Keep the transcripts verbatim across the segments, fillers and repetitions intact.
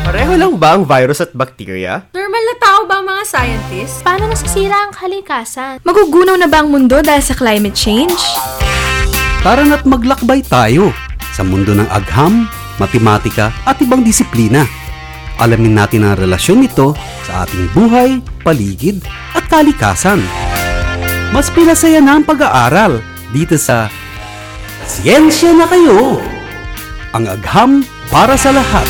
Pareho lang ba ang virus at bacteria? Normal na tao ba ang mga scientists? Paano nasisira ang kalikasan? Magugunaw na ba ang mundo dahil sa climate change? Tara na't maglakbay tayo sa mundo ng agham, matematika at ibang disiplina. Alamin natin ang relasyon nito sa ating buhay, paligid at kalikasan. Mas pinasaya na ang pag-aaral dito sa Siyensya na Kayo! Ang agham para sa lahat.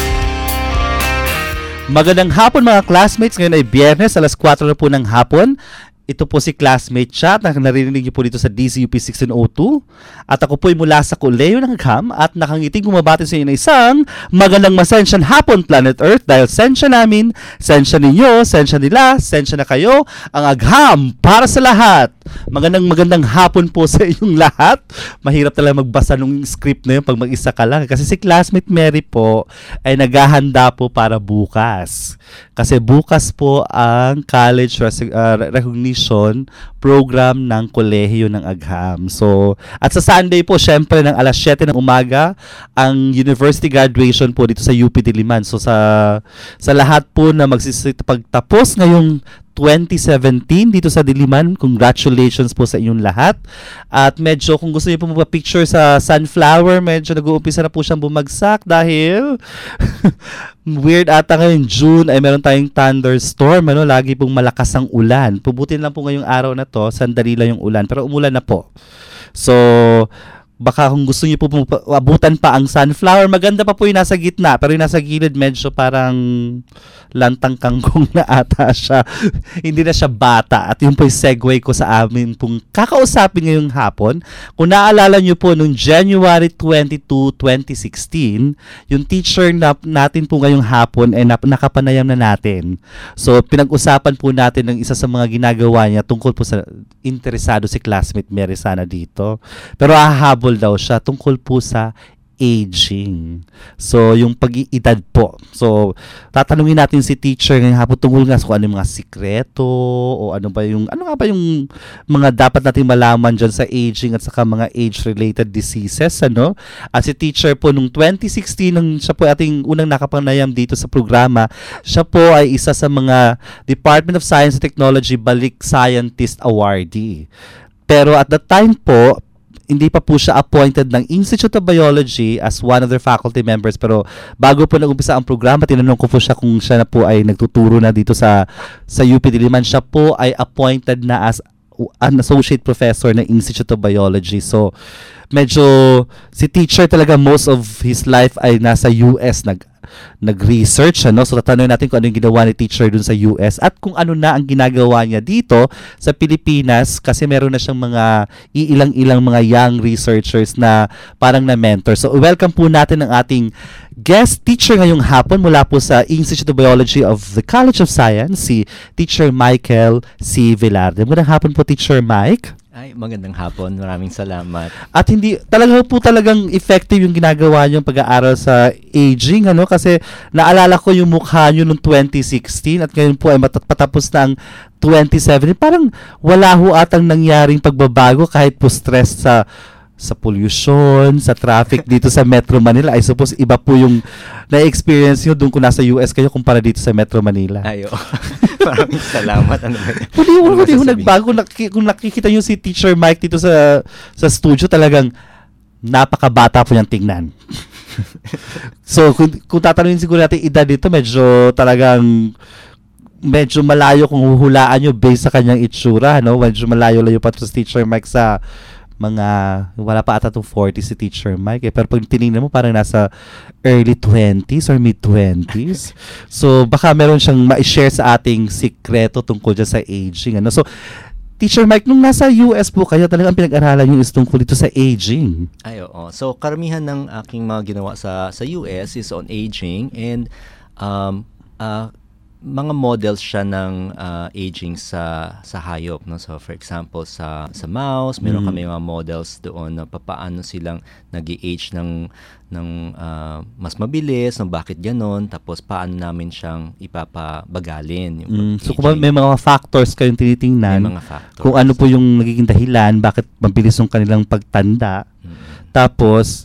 Magandang hapon mga classmates. Ngayon ay Biyernes, alas kwatro na po ng hapon. Ito po si classmate Chat na narinig niyo po dito sa D C U P sixteen oh two. At ako po ay mula sa Kolehiyo ng Agham at nakangiting bumabati sa inyo na isang magandang masensyan hapon Planet Earth dahil sensya namin, sensya ninyo, sensya nila, sensya na kayo, ang Agham para sa lahat. Magandang magandang hapon po sa inyong lahat. Mahirap talaga magbasa ng script na yun pag mag-isa ka lang kasi si classmate Mary po ay naghahanda po para bukas. Kasi bukas po ang college uh, recognition program ng Kolehiyo ng Agham. So, at sa Sunday po, syempre ng alas siyete ng umaga, ang university graduation po dito sa U P Diliman. So, sa sa lahat po na magsisipagtapos ngayong twenty seventeen dito sa Diliman, congratulations po sa inyong lahat. At medyo kung gusto niyo po magpa-picture sa sunflower, medyo nag-uumpisa na po siyang bumagsak dahil weird ata ngayon June ay meron tayong thunderstorm, ano, lagi pong malakas ang ulan. Pubutin lang po ngayong araw na to, sandali lang yung ulan, pero umulan na po. So, baka kung gusto niyo po abutan pa ang sunflower, maganda pa po yung nasa gitna, pero yung nasa gilid medyo parang lantang kangkong na ata siya. Hindi na siya bata. At yun po yung segue ko sa amin pong kakausapin ngayong hapon. Kung naalala niyo po, noong January twenty-second, twenty sixteen, yung teacher na, natin po ngayong hapon ay nap- nakapanayam na natin. So, pinag-usapan po natin ng isa sa mga ginagawa niya tungkol po sa interesado si classmate Mary sana dito. Pero hahabol daw siya tungkol po sa aging. So, yung pag-iedad po. So, tatanungin natin si teacher ngayong hapon tungkol nga sa kung ano yung mga sikreto o ano ba yung, ano nga ba yung mga dapat natin malaman dyan sa aging at saka mga age-related diseases, ano? At si teacher po nung twenty sixteen, nung siya po ating unang nakapanayam dito sa programa, siya po ay isa sa mga Department of Science and Technology Balik Scientist Awardee. Pero at that time po, hindi pa po siya appointed ng Institute of Biology as one of their faculty members. Pero bago po nag-umpisa ang programa, tinanong ko po siya kung siya na po ay nagtuturo na dito sa sa U P Diliman. Siya po ay appointed na as an associate professor ng Institute of Biology. So, medyo si teacher talaga most of his life ay nasa U S nag nag-research, ano? So tatanungin natin kung ano yung ginawa ni teacher dun sa U S at kung ano na ang ginagawa niya dito sa Pilipinas kasi meron na siyang mga iilang-ilang mga young researchers na parang na-mentor. So welcome po natin ang ating guest teacher ngayong hapon mula po sa Institute of Biology of the College of Science, si Teacher Michael C. Velarde. Magandang hapon po, Teacher Mike. Ay, magandang hapon. Maraming salamat. At hindi, talaga po talagang effective yung ginagawa niyong pag-aaral sa aging, ano? Kasi naalala ko yung mukha niyo noong twenty sixteen at ngayon po ay patapos na ang twenty seventeen. Parang wala ho atang nangyaring pagbabago kahit po stress sa sa pollution, sa traffic dito sa Metro Manila. I suppose iba po yung na-experience nyo doon kung nasa U S kayo kumpara dito sa Metro Manila. Ayo. Maraming salamat. Ano ba? Hindi ho, hindi ho nagbago. Kung nakikita nyo si Teacher Mike dito sa sa studio, talagang napakabata po niyang tingnan. So, kung, kung tatanungin siguro natin edad dito, medyo talagang medyo malayo kung huhulaan nyo based sa kanyang itsura, no? Medyo malayo-layo pa to sa Teacher Mike sa mga, wala pa ata itong forty si Teacher Mike. Eh. Pero pag tinignan mo, parang nasa early twenties or mid-twenties. So, baka meron siyang ma-share sa ating sikreto tungkol dyan sa aging. Ano? So, Teacher Mike, nung nasa U S po kayo, talagang pinag-aralan yung is tungkol dito sa aging. Ay, oo. So, karamihan ng aking mga ginawa sa sa U S is on aging and um, uh, mga models siya ng uh, aging sa sa hayop, no? So for example sa sa mouse, meron mm. kami mga models doon na papaano silang nag-age ng ng uh, mas mabilis, no, bakit ganoon, tapos paano namin siyang ipapabagalin yung mm. So kung may mga factors kayong tinitingnan, may mga factors, kung ano po yung nagiging dahilan bakit mabilis yung kanilang pagtanda. Mm. Tapos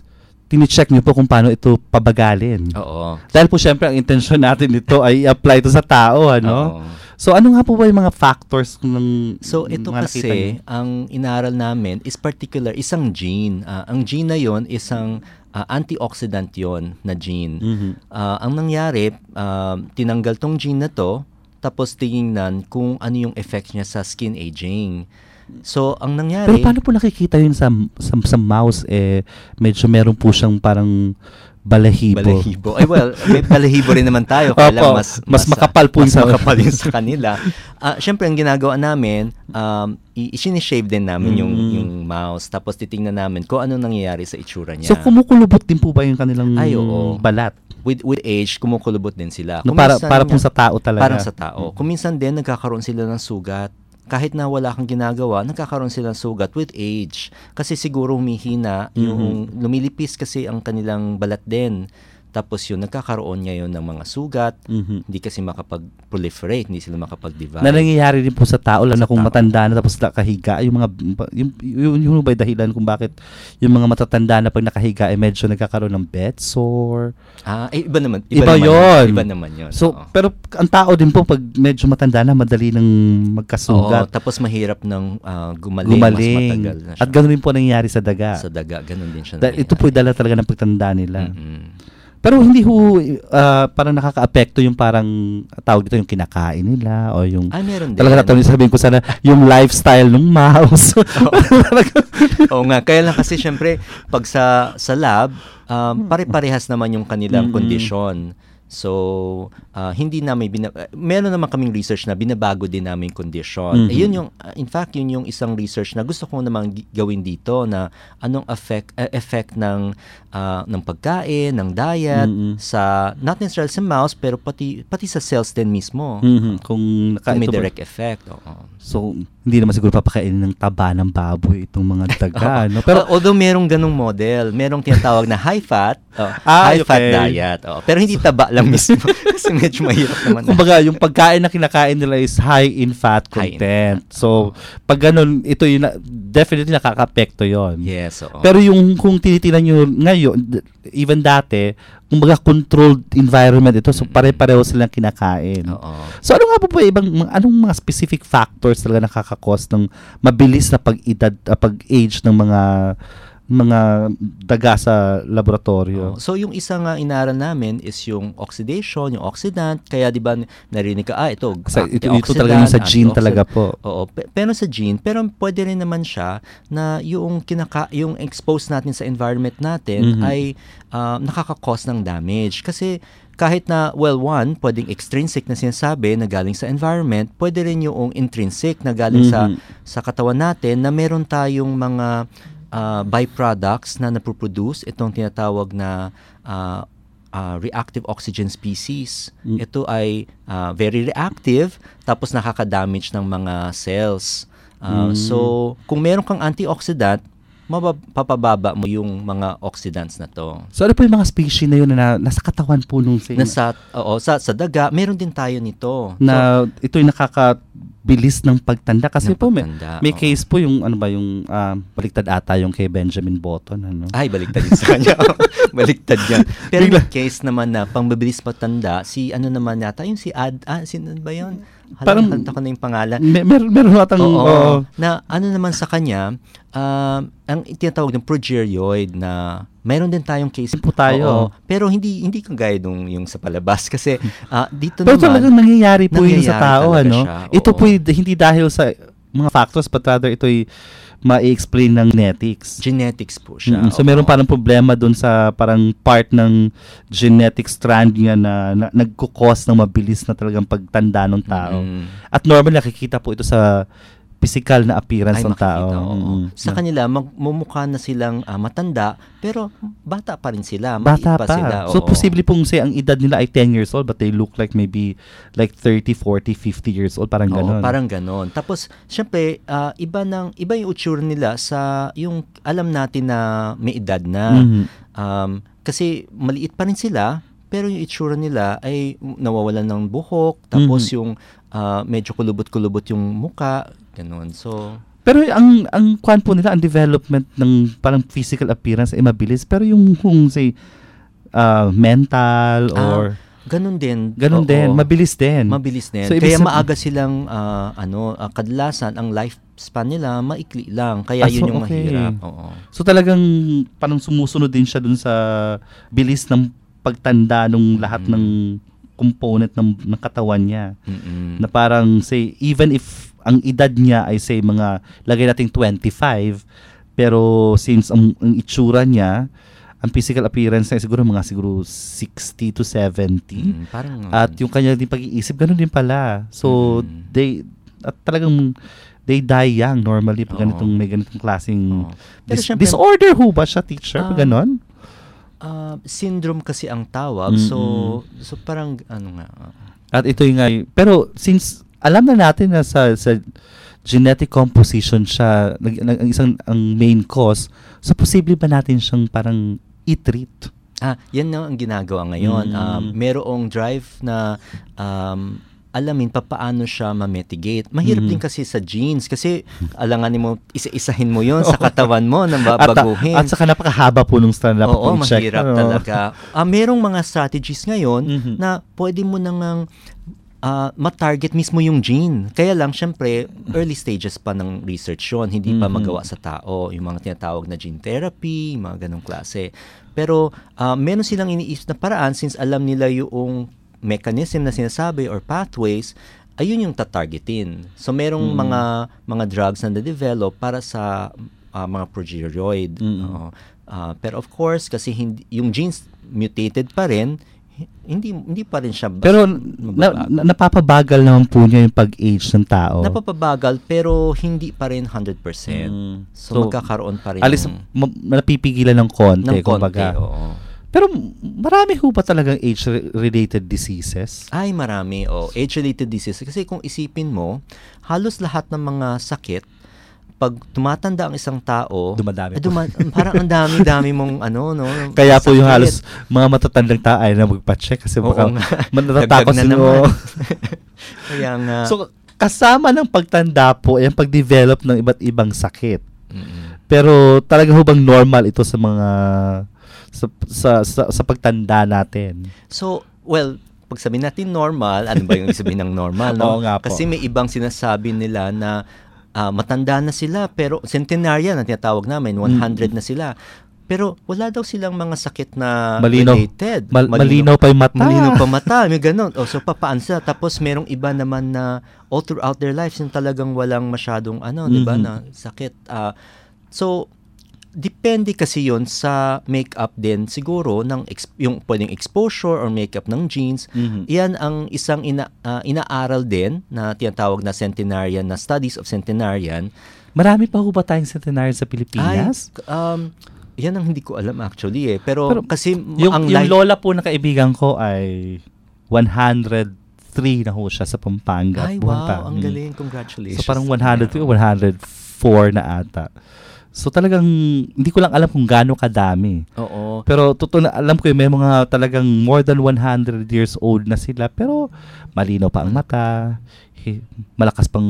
tinicheck niyo po kung paano ito pabagalin. Oo. Dahil po syempre ang intensyon natin nito ay i-apply ito sa tao, ano? Oo. So ano nga po ba yung mga factors ng So ito mga nakita niyo? kasi, ang inaral namin is particular, isang gene. Ah, ang gene na yon isang ah, antioxidant yon na gene. Mhm. Ah, ang nangyari, ah, tinanggal tong gene na to, tapos tingnan kung ano yung effect niya sa skin aging. So, ang Pero nangyari, paano po nakikita yun sa, sa, sa mouse? Eh, medyo meron po siyang parang balahibo. balahibo. Ay well, may balahibo rin naman tayo. Kaya lang Opo, mas, mas ah, makapal po mas yung sa- makapal yung sa kanila. Ah, Siyempre, ang ginagawa namin, um, i- i-shave din namin yung, Mm. yung mouse. Tapos titingnan namin kung ano nangyayari sa itsura niya. So kumukulubot din po ba yung kanilang Ay, oo. balat? with with age, kumukulubot din sila. No, Kung para minsan para po nga- sa tao talaga. Parang sa tao. Kung minsan din, nagkakaroon sila ng sugat. Kahit na wala kang ginagawa, nagkakaroon sila ng sugat with age. Kasi siguro humihina, yung lumilipis kasi ang kanilang balat din. Tapos yun, nagkakaroon ngayon ng mga sugat. Mhm. Hindi kasi makapag-proliferate, hindi sila makapag-divide. Na nangyayari din po sa tao, lalo na Sa kung tao. matanda na tapos nakahiga, yung mga, yung, yung, yung, yung ba yung dahilan kung bakit yung mga matatanda na pag nakahiga ay medyo nagkakaroon ng bed sore. Ah, eh, iba naman. Iba naman yun. Iba naman yun. So, oo. pero ang tao din po, pag medyo matanda na, madali nang Oo, magkasugat, tapos mahirap ng ah, gumaling, gumaling. mas matagal na siya. At ganoon din po nangyayari sa daga. Sa daga, ganun din siya. Da- ito po yung dala talaga ng pagtanda nila. Mm-mm. Pero hindi ho, ah, parang nakaka-apekto yung parang, tawag dito, yung kinakain nila o yung, Ay, meron din. talaga natin sabihin ko sana, yung lifestyle ng mouse. Oo nga, kaya lang kasi syempre pag sa sa lab, um, pare-parehas naman yung kanilang Mm-mm. kondisyon. So, ah, hindi namin bina- uh, meron naman kaming research na binabago din namin kondisyon. Mhm. Eh, yun yung uh, in fact yun yung isang research na gusto ko namang gi- gawin dito na anong effect uh, effect ng ah, ng pagkain, ng diet Mm-mm. sa not necessarily sa mouse pero pati pati sa cells din mismo. Mhm. Kung naka, Kung may ito ba- direct effect. Oo. so, hindi naman siguro papakainin ng taba ng baboy itong mga daga. no? Pero Pero, although merong ganung model, merong tinatawag na high fat, oh, Ah, high fat okay. diet. Oh, pero hindi taba lang mismo kasi medyo mahirap naman. kumbaga, yung pagkain na kinakain nila is high in fat High in content. So, pag ganun, ito yung, na- definitely nakaka-apekto yon. Yes, oo. Pero yung kung tinitingnan nyo ngayon, d- even dati, kumbaga controlled environment ito, so pare-pareho silang kinakain. Oo. So ano nga po ba ibang, mga- anong mga specific factors talaga nakaka-cause ng mabilis na pag-edad, ah, pag-age ng mga mga daga sa laboratorio? Oo. So yung isa nga inaral namin is yung oxidation, yung oxidant. Kaya 'di ba narinig ka ah ito, Sa, ito, ito antioxidant, talaga yung sa gene antioxidant. talaga po. Oo, pe- pero sa gene, pero pwede rin naman siya na yung kinaka yung expose natin sa environment natin Mhm. ay ah, nakaka-cause ng damage kasi kahit na well one, pwedeng extrinsic na sinasabi na galing sa environment, pwede rin yung intrinsic na galing sa Mhm. sa katawan natin na meron tayong mga ah, byproducts na napoproduce itong tinatawag na ah, ah, reactive oxygen species. Mm. Ito ay ah, very reactive tapos nakaka-damage ng mga cells. Ah, Mm. So, kung meron kang antioxidant, mapapababa mo yung mga oxidants na to. So ano po yung mga species na yun na, na nasa katawan po nung same, Nasa, oo, sa, sa daga, meron din tayo nito. na ito yung nakakabilis ng pagtanda kasi Ng po may, pagtanda, may oo. case po yung ano ba yung ah, baliktad ata yung kay Benjamin Button ano. Ay, baliktad din sa kanya. Baliktad yan. Pero yung case naman na pangbibilis matanda, si ano naman yata, yung si Ad, ah, sino ba yun? Hala, Parang- nakalimutan ko na yung pangalan. Mer- mer- meron atang Oo. oo. Na ano naman sa kanya, um, ang tinatawag ng progeroid na mayroon din tayong case Po tayo. Oo, pero hindi hindi kagaya nung yung sa palabas kasi ah, dito Pero naman talagang nangyayari po yun sa nangyayari tao talaga ano. siya, Ito oo. po y- hindi dahil sa mga factors but rather ito'y ma-explain ng genetics. genetics po siya. Mm, so oo. meron parang problema dun sa parang part ng genetic strand niya na, na nagkukos ng mabilis na talagang pagtanda ng tao. Mm. At normal nakikita po ito sa physical na appearance Ay, ng tao. makikita, oo. Mm, Sa mm. kanila, magmumukha na silang ah, matanda, pero bata pa rin sila. Bata maliit pa. Sila, So oo. posible pong say ang edad nila ay ten years old but they look like maybe like thirty, forty, fifty years old. Parang Oo, ganon. parang ganon. Tapos, syempre, ah, iba, ng, iba yung itsura nila sa yung alam natin na may edad na. Mhm. Um, kasi maliit pa rin sila, pero yung itsura nila ay nawawalan ng buhok, tapos Mhm. yung ah, medyo kulubot-kulubot yung muka, ganun. So, Pero ang ang kwan po nila, ang development ng parang physical appearance ay mabilis. Pero yung kung say uh, mental or Ah, ganun din. ganun Oo. din, mabilis din. Mabilis din. So, ibig Kaya sab- maaga silang ah, ano, ah, kadalasan ang lifespan nila maikli lang. Kaya Ah, so, yun yung okay. mahirap. Oo. So talagang parang sumusunod din siya dun sa bilis ng pagtanda ng lahat Mm. ng component ng, ng katawan niya. Mm-mm. Na parang say even if ang edad niya ay say mga lagay nating twenty-five, pero since ang, ang itsura niya, ang physical appearance niya siguro mga siguro sixty to seventy. Mm, parang At yung kanya din pag-iisip, ganun din pala. So, Mm. they, at talagang, they die young normally pag Oo. ganitong, may ganitong klaseng Oo. Pero dis- syempre- disorder ho ba siya, teacher? Ah, Ganon? Ah, syndrome kasi ang tawag. So, so parang ano nga. ah, At ito yung nga, y- pero since, alam na natin na sa, sa genetic composition siya, nag, nag- ang isang, ang main cause, so posible ba natin siyang parang i-treat? Ah, yan na ang ginagawa ngayon. Mm. Um, merong drive na um, alamin pa paano siya ma-mitigate. Mahirap Mm. din kasi sa genes kasi alanganin mo, isa-isahin mo yon sa katawan mo nang babaguhin. At, at saka napakahaba po nung stand na Oo, check. mahirap talaga. Ah, merong mga strategies ngayon Mhm. na pwede mo nang ah, ma-target mismo yung gene. Kaya lang, syempre, early stages pa ng research yun. Hindi pa Mhm. magawa sa tao. Yung mga tinatawag na gene therapy, yung mga ganong klase. Pero, ah, meron silang iniisip na paraan since alam nila yung mechanism na sinasabi or pathways, ayun yung tatargetin. So, merong Mm. mga mga drugs na na-develop para sa ah, mga progeroid. Mm. Oo. Ah, pero of course, kasi hindi, yung genes mutated pa rin, hindi hindi pa rin siya bas- Pero na, mababago. na- napapabagal naman po niya yung pag-age ng tao. Napapabagal pero hindi pa rin one hundred percent. Mm. So, magkakaroon pa rin alis, ng, ma- napipigilan ng konti, ng konti. kumbaga. Oo. Pero marami ho ba talagang age-related diseases? Ay, marami. Oh, age-related disease. Kasi kung isipin mo, halos lahat ng mga sakit, pag tumatanda ang isang tao, Dumadami eh, po. duma- parang ang dami-dami mong ano, no? Kaya po yung sakit. halos mga matatandang tao ay na magpa-check kasi Oo baka nga. manatatakot Dagdag na sila. naman. Kaya nga. So, kasama ng pagtanda po ay ang pag-develop ng iba't ibang sakit. Mm-mm. Pero talaga ho bang normal ito sa mga sa sa sa, sa pagtanda natin? So, well, pag sabihin natin normal, ano ba yung sabihin ng normal, no? Oo nga po. Kasi may ibang sinasabi nila na ah, matanda na sila, pero centenarian na tinatawag namin, one hundred na sila. Pero wala daw silang mga sakit na Malinaw. related. Mal- malinaw pa yung mata. Malinaw pa mata, may ganun. O, so, papaan sila. Tapos, merong iba naman na all throughout their lives, yung talagang walang masyadong, ano, di ba, Mhm. na sakit. Ah, so, depende kasi yon sa makeup din siguro ng ex- yung pwedeng exposure or makeup ng genes. Mhm. Iyan ang isang ina, ah, inaaral din na tinatawag na centenarian, na studies of centenarian. Marami pa ho ba tayong centenarian sa Pilipinas? Ay, um, yan ang hindi ko alam actually eh. Pero, Pero kasi yung, ang yung life- lola po na kaibigan ko ay one hundred three na ho siya sa Pampanga. Ay, Buwan pa. wow, ang Mm. galing. Congratulations. So parang one hundred three o one hundred four na ata. So talagang hindi ko lang alam kung gaano kadami. Oo. Pero totoo na alam ko yung may mga talagang more than one hundred years old na sila pero malinaw pa ang mata, hi- malakas pang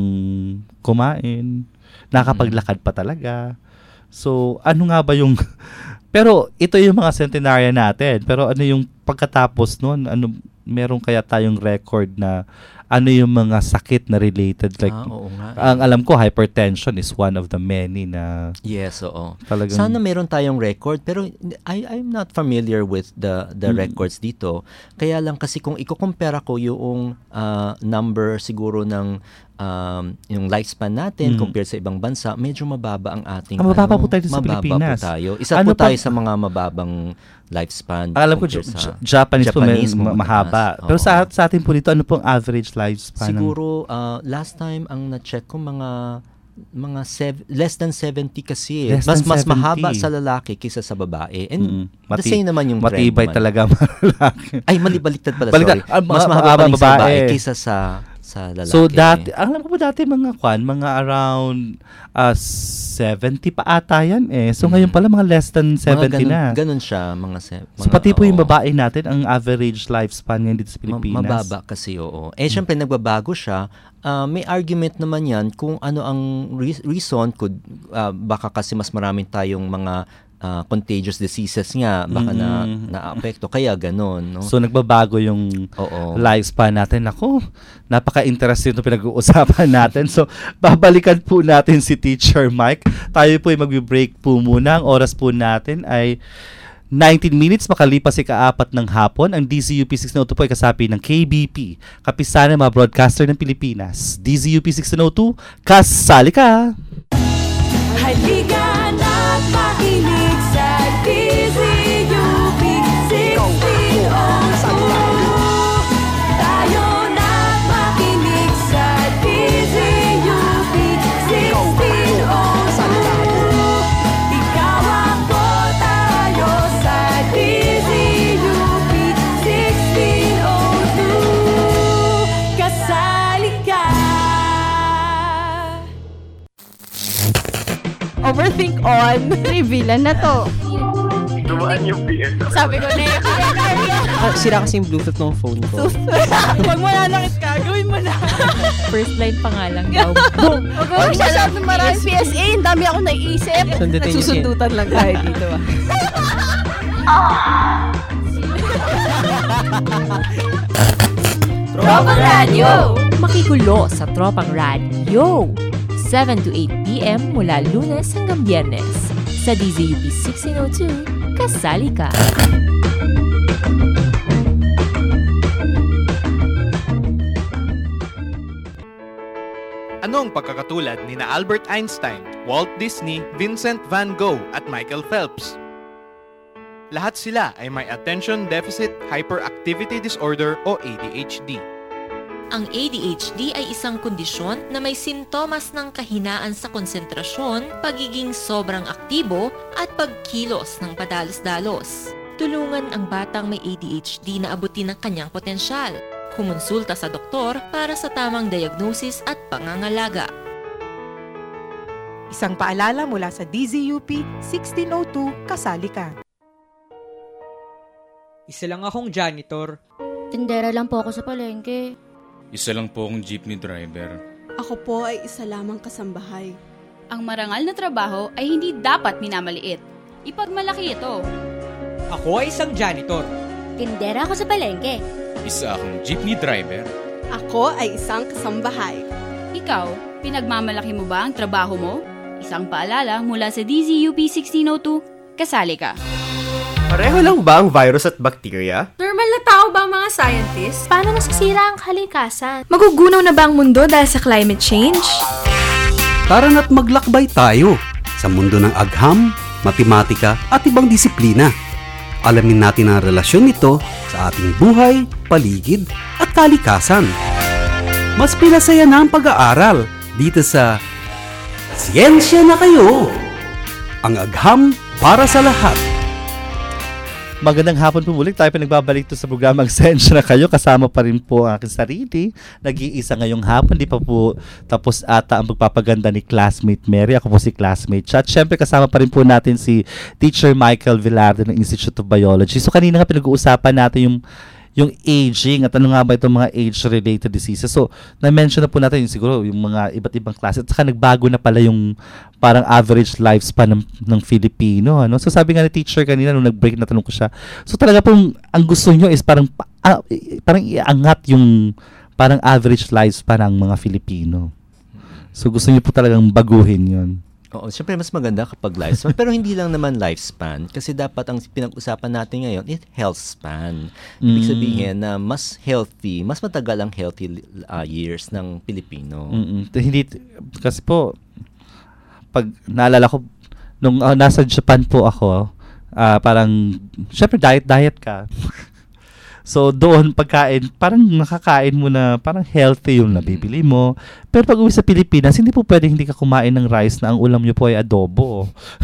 kumain, nakapaglakad pa talaga. So ano nga ba yung pero ito yung mga centenarian natin. Pero ano yung pagkatapos noon, ano meron kaya tayong record na ano yung mga sakit na related like Ah, oo nga. ang alam ko hypertension is one of the many na Yes, oo. talagang Sana meron tayong record pero I I'm not familiar with the the Mm. records dito. Kaya lang kasi kung iko-compare ko yung ah, number siguro ng um, yung lifespan natin Mm. compared sa ibang bansa, medyo mababa ang ating Ah, mababa ano, po tayo sa mababa Pilipinas. po tayo. Isa Ano po tayo pa- sa mga mababang lifespan. alam ko compared J- sa- J- Japanese, po may Japanese, ma- mataas. mahaba. Pero Oo. sa sa atin po dito ano pong average lifespan? ng- Siguro ah, last time ang na-check ko mga mga sev- less than seventy kasi. eh. Less Mas than mas seventy. mahaba sa lalaki kaysa sa babae. And Mm. the Mati- same naman yung trend matibay naman. talaga ang lalaki. Ay, mali baliktad pala, Baliktad. sorry. Ah, Mas mga mahaba mahaba pa rin sa babae. babae kaysa sa sa lalaki. So dati, alam ko ba dati mga kwan, mga around uh, seventy pa ata yan eh. So ngayon pala mga less than seventy mga ganun, na. Ganun siya, mga, se- mga So pati po yung oo. babae natin, ang average lifespan ngayon dito sa Ma- Pilipinas. mababa kasi, oo. Eh, syempre, nagbabago siya. Uh, may argument naman yan kung ano ang re- reason. Could, uh, baka kasi mas maraming tayong mga uh, contagious diseases nga. Baka na Mm. na-apekto. Kaya ganun, no? So nagbabago yung Oo. lifespan natin. Ako, napaka-interesting na pinag-uusapan natin. So, babalikan po natin si Teacher Mike. Tayo po ay magbe-break po muna. Ang oras po natin ay nineteen minutes, makalipas ika-apat ng hapon. Ang D Z U P sixteen oh two po ay kasapi ng K B P, kapisanan ng mga broadcaster ng Pilipinas. D Z U P sixteen oh two, kasali ka! Halika na't makinig sa D Z U P sixteen oh two. Tayo na't makinig sa D Z U P sixteen oh two. Ikaw ako, tayo sa D Z U P sixteen oh two. Kasali ka. Overthink on. Reveal na to. Dumaan yung P S. Sabi ko na yun. Ah, sira kasi yung Bluetooth ng phone ko. Pag mananakit ka, gawin mo na. First line pa nga lang daw. Boom! Huwag mo masyadong maraming P S A. Ang dami akong naiisip. Sundutin niyo siya. Nagsusundutan lang tayo dito ah. Tropang Radyo! Makikulo sa Tropang Radyo. seven to eight p.m. mula Lunes hanggang Biyernes. Sa D Z U P sixteen oh two, kasali ka. Anong pagkakatulad ni na Albert Einstein, Walt Disney, Vincent van Gogh at Michael Phelps? Lahat sila ay may Attention Deficit Hyperactivity Disorder o A D H D. Ang A D H D ay isang kondisyon na may sintomas ng kahinaan sa konsentrasyon, pagiging sobrang aktibo, at pagkilos ng padalos-dalos. Tulungan ang batang may A D H D na abutin ang kanyang potensyal. Kumonsulta sa doktor para sa tamang diagnosis at pangangalaga. Isang paalala mula sa D Z U P sixteen oh two, kasali ka. Isa lang akong janitor. Tindera lang po ako sa palengke. Isa lang po akong jeepney driver. Ako po ay isa lamang kasambahay. Ang marangal na trabaho ay hindi dapat minamaliit. Ipagmalaki ito. Ako ay isang janitor. Tindera ako sa palengke. Isa akong jeepney driver. Ako ay isang kasambahay. Ikaw, pinagmamalaki mo ba ang trabaho mo? Isang paalala mula sa D Z U P sixteen oh two, kasali ka. Pareho lang ba ang virus at bacteria? Normal na tao ba ang mga scientists? Paano nasisira ang kalikasan? Magugunaw na ba ang mundo dahil sa climate change? Tara na't maglakbay tayo sa mundo ng agham, matematika at ibang disiplina. Alamin natin ang relasyon nito sa ating buhay, paligid at kalikasan. Mas pinasaya na ang pag-aaral dito sa Siyensya na Kayo! Ang agham para sa lahat. Magandang hapon po muli. Tayo pinagbabalik to sa programang Sensya na Kayo. Kasama pa rin po ang aking sarili. Nag-iisa ngayong hapon. Di pa po tapos ata ang pagpapaganda ni classmate Mary. Ako po si classmate Chat. Siyempre kasama pa rin po natin si Teacher Michael Villardo ng Institute of Biology. So kanina nga pinag-uusapan natin yung yung aging at ano nga ba itong mga age-related diseases. So, na-mention na po natin yung siguro yung mga iba't ibang klase. At saka nagbago na pala yung parang average lifespan ng, ng Filipino. Ano? So, sabi nga ni teacher kanina nung nag-break na tanong ko siya. So, talaga pong ang gusto nyo is parang, ah, parang iangat yung parang average lifespan ng mga Filipino. So, gusto nyo po talagang baguhin yun. Oo, siyempre mas maganda kapag lifespan. Pero hindi lang naman lifespan. Kasi dapat ang pinag-usapan natin ngayon is health span. Ibig sabihin na mas healthy, mas matagal ang healthy uh, years ng Pilipino. Mm-mm. Hindi, kasi po, pag naalala ko, nung uh, nasa Japan po ako, uh, parang, syempre diet-diet ka. So, doon pagkain, parang nakakain mo na parang healthy yung nabibili mo. Pero pag uwi sa Pilipinas, hindi po pwedeng hindi ka kumain ng rice na ang ulam nyo po ay adobo.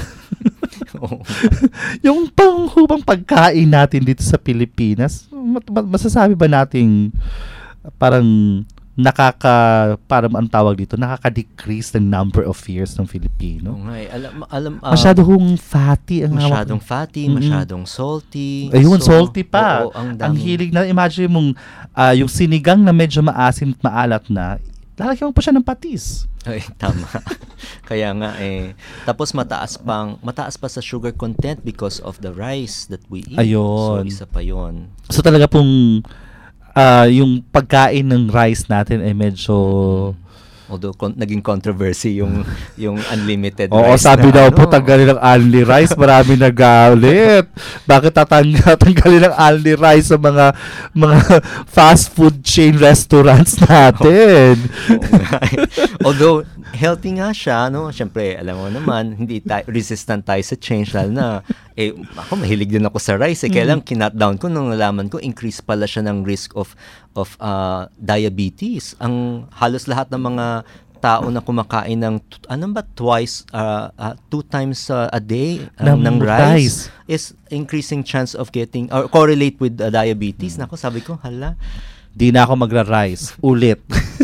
Oh. Yung panghubang pagkain natin dito sa Pilipinas, mat- mat- masasabi ba nating parang nakaka, para ang tawag dito, nakaka-decrease ng number of years ng Filipino. Oo nga eh. Alam, alam, uh, masyadong fatty. Ang masyadong hawak. fatty, Mm-hmm. masyadong salty. Ayun, so, salty pa. Oo, ang, ang hilig na, imagine mong, uh, yung sinigang na medyo maasim at maalat na, lalagyan mo pa siya ng patis. Ay, tama. Kaya nga eh. Tapos mataas pang, mataas pa sa sugar content because of the rice that we eat. Ayun. So, isa pa yun. So, talaga pong, uh, yung pagkain ng rice natin ay medyo... Although con- naging controversy yung yung unlimited Oo, rice. Oo, sabi daw ano. po tanggalin ng only rice, marami nagalit. Bakit tatang- tatanggalin ng only rice sa mga mga fast food chain restaurants natin? Although healthy nga siya, no? Syempre, alam mo naman, hindi tayo resistant tayo sa change, lalo na eh ako mahilig din ako sa rice, eh kaya lang kinut down ko nung nalaman ko increase pala siya ng risk of of uh, diabetes. Ang halos lahat ng mga tao na kumakain ng ano ba twice uh, uh, two times uh, a day uh, ng, ng rice, rice is increasing chance of getting or correlate with uh, diabetes. Nako, sabi ko, hala, di na ako magra-rice ulit.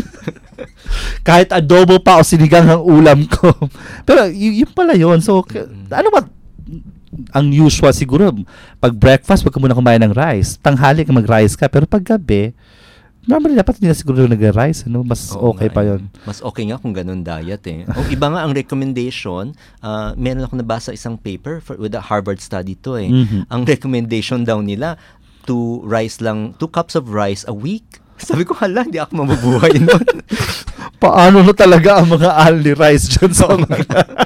Kahit adobo pa o sinigang ang ulam ko. Pero y- yun pala yun. So k- ano ba ang usual siguro pag breakfast wag ka muna kumain ng rice. Tanghali ka mag-rice ka, pero pag gabi normally dapat hindi na siguro nag-rice, ano? Mas Oo okay nga, pa eh. yun. Mas okay nga kung ganun diet eh. O iba nga ang recommendation, uh, meron ako nabasa isang paper for, with a Harvard study to eh. Mhm. Ang recommendation daw nila, two rice lang, two cups of rice a week. Sabi ko, hala, hindi ako mabubuhay nun. Paano na talaga ang mga only rice dyan sa mga...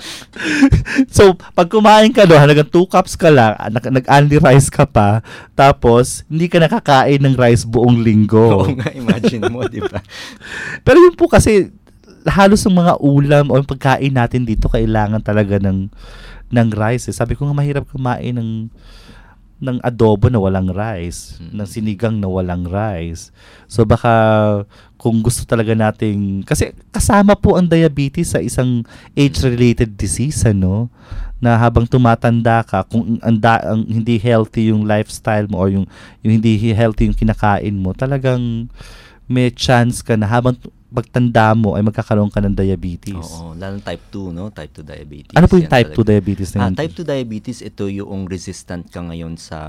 So, pag kumain ka doon, halagang two cups ka lang, nag- nag-only rice ka pa, tapos, hindi ka nakakain ng rice buong linggo. Oo nga, imagine mo, di ba? Pero yun po kasi, halos ng mga ulam o yung pagkain natin dito, kailangan talaga ng, ng rice. Eh. Sabi ko nga, mahirap kumain ng ng adobo na walang rice, hmm. ng sinigang na walang rice. So baka kung gusto talaga nating, kasi kasama po ang diabetes sa isang age-related disease, ano, na habang tumatanda ka, kung ang, ang hindi healthy yung lifestyle mo or yung, yung hindi healthy yung kinakain mo, talagang may chance ka na habang pagtanda mo ay magkakaroon ka ng diabetes. Oo, lalo type two, no? Type two diabetes. Ano po yung Yan type two talaga. diabetes na Ah, yun? type two diabetes, ito yung resistant ka ngayon sa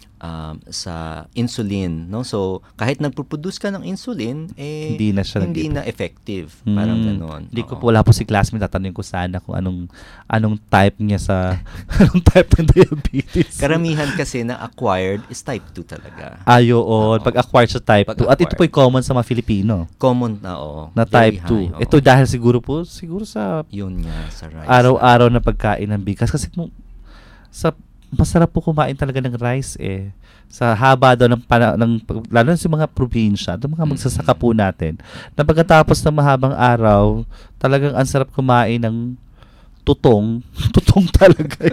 um, sa insulin, no? So, kahit nagpo-produce ka ng insulin, eh hindi na siya hindi na effective. Parang hmm. ganoon. Hindi ko po, wala po si classmate, tatanungin ko sana kung anong anong type niya sa anong type ng diabetes. Karamihan kasi na acquired is type two talaga. Ay, oo. Pag acquired sa type two. At ito po ay common sa mga Filipino. Common na, oo. Na type two. Ito dahil siguro po, siguro sa yun nga, sa rice. Araw-araw na pagkain ng bigas. Kasi mo, sa masarap po kumain talaga ng rice eh. Sa haba daw ng, pana, ng lalo na sa mga probinsya, doon mga magsasaka po natin, na pagkatapos ng mahabang araw, talagang ang sarap kumain ng tutong. Tutong talaga.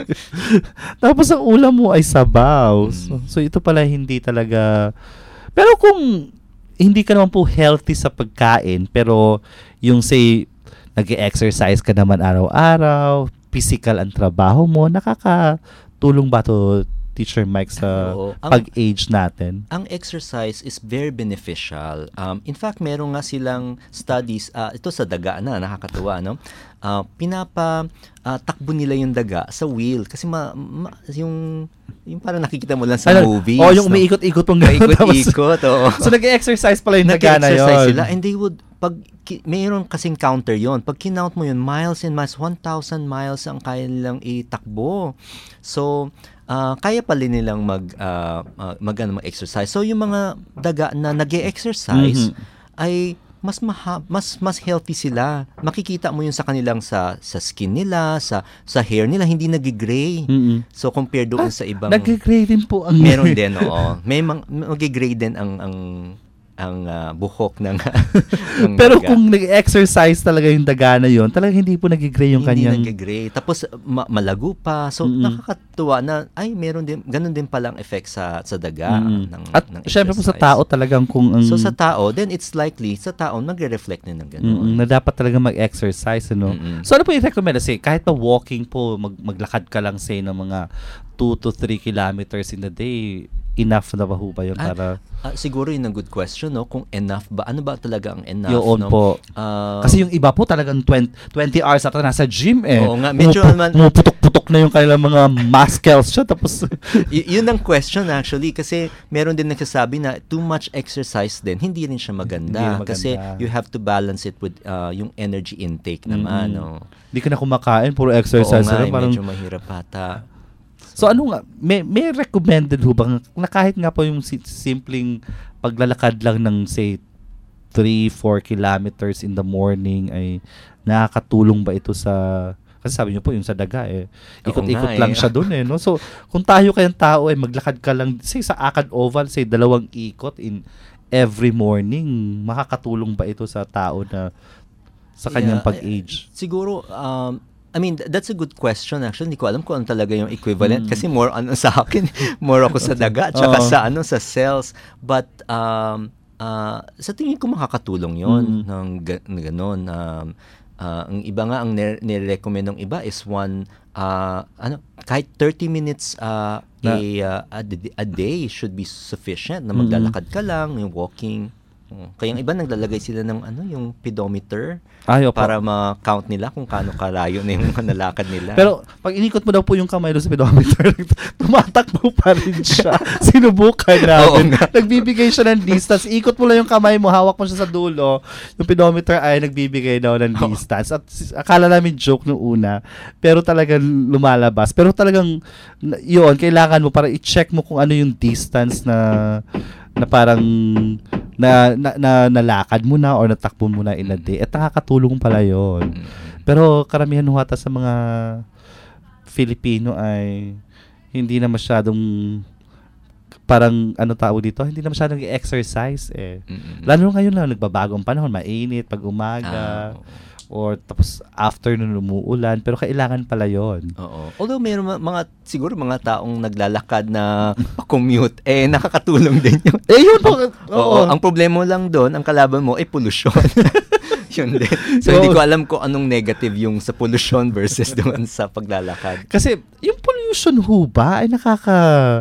Tapos ang ulam mo ay sabaw. So, so ito pala hindi talaga... Pero kung hindi ka naman po healthy sa pagkain, pero yung say, nag-exercise ka naman araw-araw, physical ang trabaho mo, nakakatulong ba to, Teacher Mike, sa Oo. Ang- pag-age natin? Ang exercise is very beneficial. Um, in fact, meron nga silang studies, uh, ito sa daga na, nakakatuwa, no? Uh, pinapa uh, takbo nila yung daga sa wheel kasi ma, ma, yung yung parang nakikita mo lang sa Ano, movies. oh, yung no? umiikot-ikot pong gano'n. Umiikot-ikot, oo. So, nag-exercise pala yung daga na Nag-exercise yun. sila and they would, pag, ki, mayroon kasing counter yon. Pag kinount mo yun, miles and miles, one thousand miles ang kaya nilang itakbo. So, uh, kaya pala nilang mag, uh, uh, mag, ano, mag-exercise. So, yung mga daga na nag-exercise mm-hmm. ay mas maha, mas mas healthy sila. Makikita mo yun sa kanilang sa sa skin nila, sa sa hair nila, hindi nag-gray. Mm-hmm. So compared doon ah, sa ibang nag-gray din po ang meron din, oo. May mang, nag-gray din ang ang ang uh, buhok ng, ng pero daga. kung nag-exercise talaga yung daga na yun, talagang hindi po nag-gray yung hindi kanyang... Hindi nag-gray. Tapos ma- malago pa. So mm-hmm. nakakatuwa na, ay meron din, ganun din palang effect sa sa daga. Mm-hmm. ng, At ng syempre po sa tao talagang kung ang... So sa tao, then it's likely, sa tao, magre-reflect din ng ganun. Mm-hmm. Na dapat talaga mag-exercise, ano? Mm-hmm. So ano po yung recommend? Say, kahit pa walking po, mag- maglakad ka lang say ng mga two to three kilometers in a day, enough na ba ho ba yun Ah, para... ah, siguro yun ang good question, no? Kung enough ba? Ano ba talaga ang enough? Yun no? po. Ah, Kasi yung iba po talagang twenty, twenty hours ata nasa gym eh. Oo nga, medyo Pumupu- naman- Pumuputok-putok na yung kanilang mga muscles siya tapos... y- yun ang question actually kasi meron din nagsasabi na too much exercise din hindi rin siya maganda, Hindi rin maganda. kasi you have to balance it with uh, yung energy intake naman. Mm. No? Hindi ka na kumakain, puro exercise Oo nga, na eh, parang... medyo mahirap ata. So ano nga, may, may recommended ho bang na kahit nga po yung si- simpleng paglalakad lang ng say three to four kilometers in the morning ay nakakatulong ba ito sa, kasi sabi niyo po yung sa daga eh, Oo ikot-ikot nga, lang eh. siya doon eh, no? So kung tayo kayang tao ay maglakad ka lang say sa Akad Oval, say dalawang ikot in every morning, makakatulong ba ito sa tao na sa kanyang Yeah, pag-age? Siguro, um, I mean, th- that's a good question actually. Hindi ko alam kung ano talaga yung equivalent Mm. kasi more ano sa akin, more ako sa daga at saka Oo. sa ano sa cells. But um uh, sa tingin ko makakatulong 'yon Mm. ng ga- ng ganun. Um, uh, ang iba nga ang nire- nire-recommend ng iba is one uh, ano kahit thirty minutes uh, Na- a, uh, a, d- a day should be sufficient na Mm. maglalakad ka lang, yung walking. Oh, kaya yung iba naglalagay sila ng ano yung pedometer Ay, opo. para ma-count nila kung kaano kalayo na yung nalakad nila. Pero pag inikot mo daw po yung kamay doon sa pedometer, tumatakbo pa rin siya. Sinubukan namin. Nagbibigay siya ng distance. Ikot mo lang yung kamay mo, hawak mo siya sa dulo. Yung pedometer ay nagbibigay daw ng distance. At s- akala namin joke nung una, pero talagang lumalabas. Pero talagang n- yun, kailangan mo para i-check mo kung ano yung distance na na parang na, na, na nalakad mo na or natakbo mo na in a day. At nakakatulong pala yun. Pero karamihan ho ata sa mga Filipino ay hindi na masyadong parang ano tawag dito, hindi na masyadong exercise eh. Mm-mm. Lalo ngayon lang nagbabagong panahon, mainit pag umaga. Ah, or tapos afternoon umuulan, pero kailangan pala yon. Oo. Although mayroon ma- mga siguro mga taong naglalakad na pa-commute eh nakakatulong din yun. Eh yun po. Oo. Oo. Ang problema mo lang doon, ang kalaban mo ay pollution. Yun din. So hindi ko alam kung anong negative yung sa pollution versus doon sa paglalakad. Kasi yung pollution ho ba ay nakaka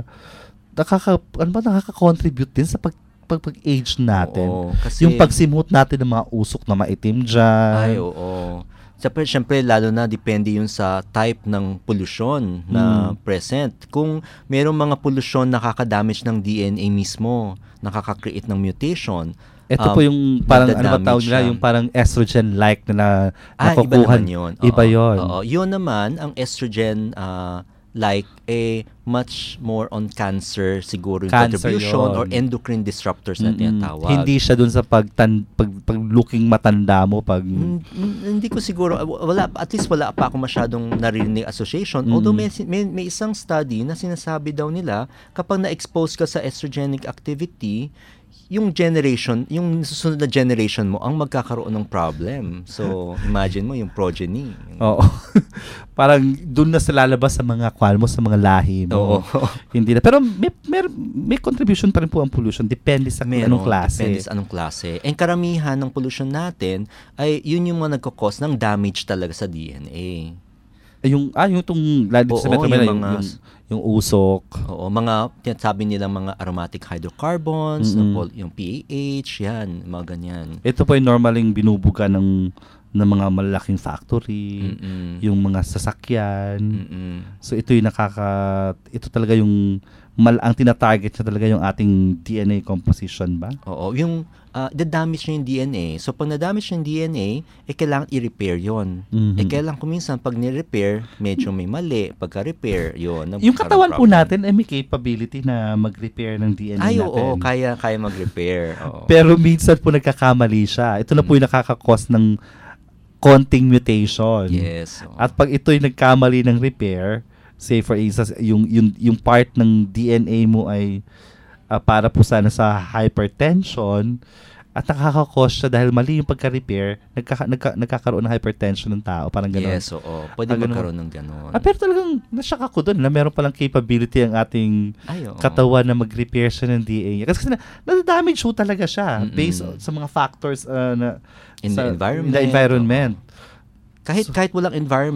nakaka ano ba nakaka-contribute din sa pag pag, pag-age natin. Oo, kasi- yung pagsimot natin ng mga usok na maitim dyan. Ay, oo. Siyempre, siyempre, lalo na depende yun sa type ng pollution na Mm. present. Kung mayroong mga pollution nakaka-damage ng D N A mismo, nakaka-create ng mutation. Ito um, po yung parang ano ba magdadamage tawag nila, siya. yung parang estrogen-like na, na Ah, iba nakukuhan. naman yun. Oo. Iba yun. Oo. Yun naman, ang estrogen uh, like eh much more on cancer siguro yung Cancer contribution yun. or endocrine disruptors na Mm-mm. tinatawag. Hindi siya dun sa pagtan, pag, pag looking matanda mo pag Mm, mm, hindi ko siguro wala at least wala pa ako masyadong narinig association. Mm. Although may, may may isang study na sinasabi daw nila kapag na-expose ka sa estrogenic activity, yung generation, yung susunod na generation mo ang magkakaroon ng problem. So, imagine mo yung progeny. Oo. Parang doon na sa lalabas sa mga kwal mo, sa mga lahi mo. Oo. Hindi na. Pero may, may, may contribution pa rin po ang pollution. Depende sa kung Meron, anong klase. Depende sa anong klase. And karamihan ng pollution natin ay yun yung mga nagkakos ng damage talaga sa D N A. Yung, ah, yung itong, lalo sa Oo, Metro Manila, yung, mga- yung, yung usok. Oo, mga sabi nilang mga aromatic hydrocarbons, Mm-mm. ng pol- yung P A H, yan, mga ganyan. Ito po yung normaling binubuga ng ng mga malalaking factory, Mm-mm. yung mga sasakyan. Mm-mm. So ito yung nakaka ito talaga yung mal, ang tina-target niya talaga yung ating D N A composition ba? Oo, yung uh, the-damage niya yung D N A. So pag na-damage yung D N A, eh kailangan i-repair yon. Mhm. Eh kailangan kuminsan pag ni-repair, medyo may mali. Pagka-repair, yun. Yung katawan po natin ay may capability na mag-repair ng D N A Ay, natin. oo, kaya, kaya mag-repair. Oo. Pero minsan po nagkakamali siya. Ito na po yung nakaka-cause ng konting mutation. Yes. oo. At pag ito'y nagkamali ng repair, say for instance, yung, yung, yung part ng D N A mo ay ah, para po sana sa hypertension, at nakaka-cause siya dahil mali yung pagka-repair, nagkaka, nagka, nagkakaroon ng hypertension ng tao. Parang gano'n. Yes, oo. Pwede Ah, ganun. magkaroon ng gano'n. Ah, pero talagang nasyak ako doon na meron palang capability ang ating Ay, oo. katawan na mag-repair siya ng D N A. Kasi na, na-damage po talaga siya Mm-mm. based on- sa mga factors uh, na In sa, the environment. in the environment. Kahit kahit walang environment,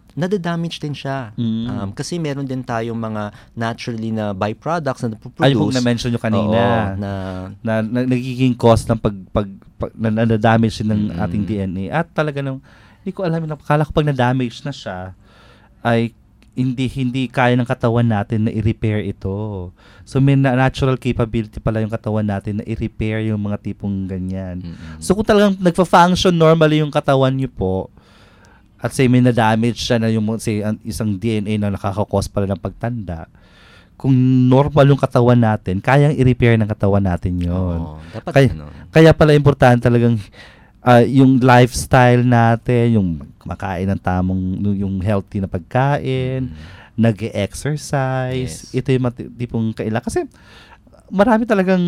nadadamage din siya. Mm. Um, kasi meron din tayong mga naturally na byproducts na napoproduce. Ay, kung na-mention nyo kanina. Oo, na, na, na nagiging cause ng pag, pag, pag na, na-damage ng Mm. ating D N A. At talaga nung, hindi ko alam, nakakala ko pag na-damage na siya, ay hindi hindi kaya ng katawan natin na i-repair ito. So may na- natural capability pala yung katawan natin na i-repair yung mga tipong ganyan. Mm-hmm. So kung talagang nagfa-function normally yung katawan niyo po, at say may na-damage siya na yung say, isang D N A na nakaka-cause pala ng pagtanda, kung normal yung katawan natin, kayang i-repair ng katawan natin yun. Oo, dapat kaya, ano. kaya pala importante talagang uh, yung lifestyle natin, yung kumakain ng tamang, yung healthy na pagkain, mm. nag-exercise, yes. Ito yung tipong kailangan. Kasi marami talagang,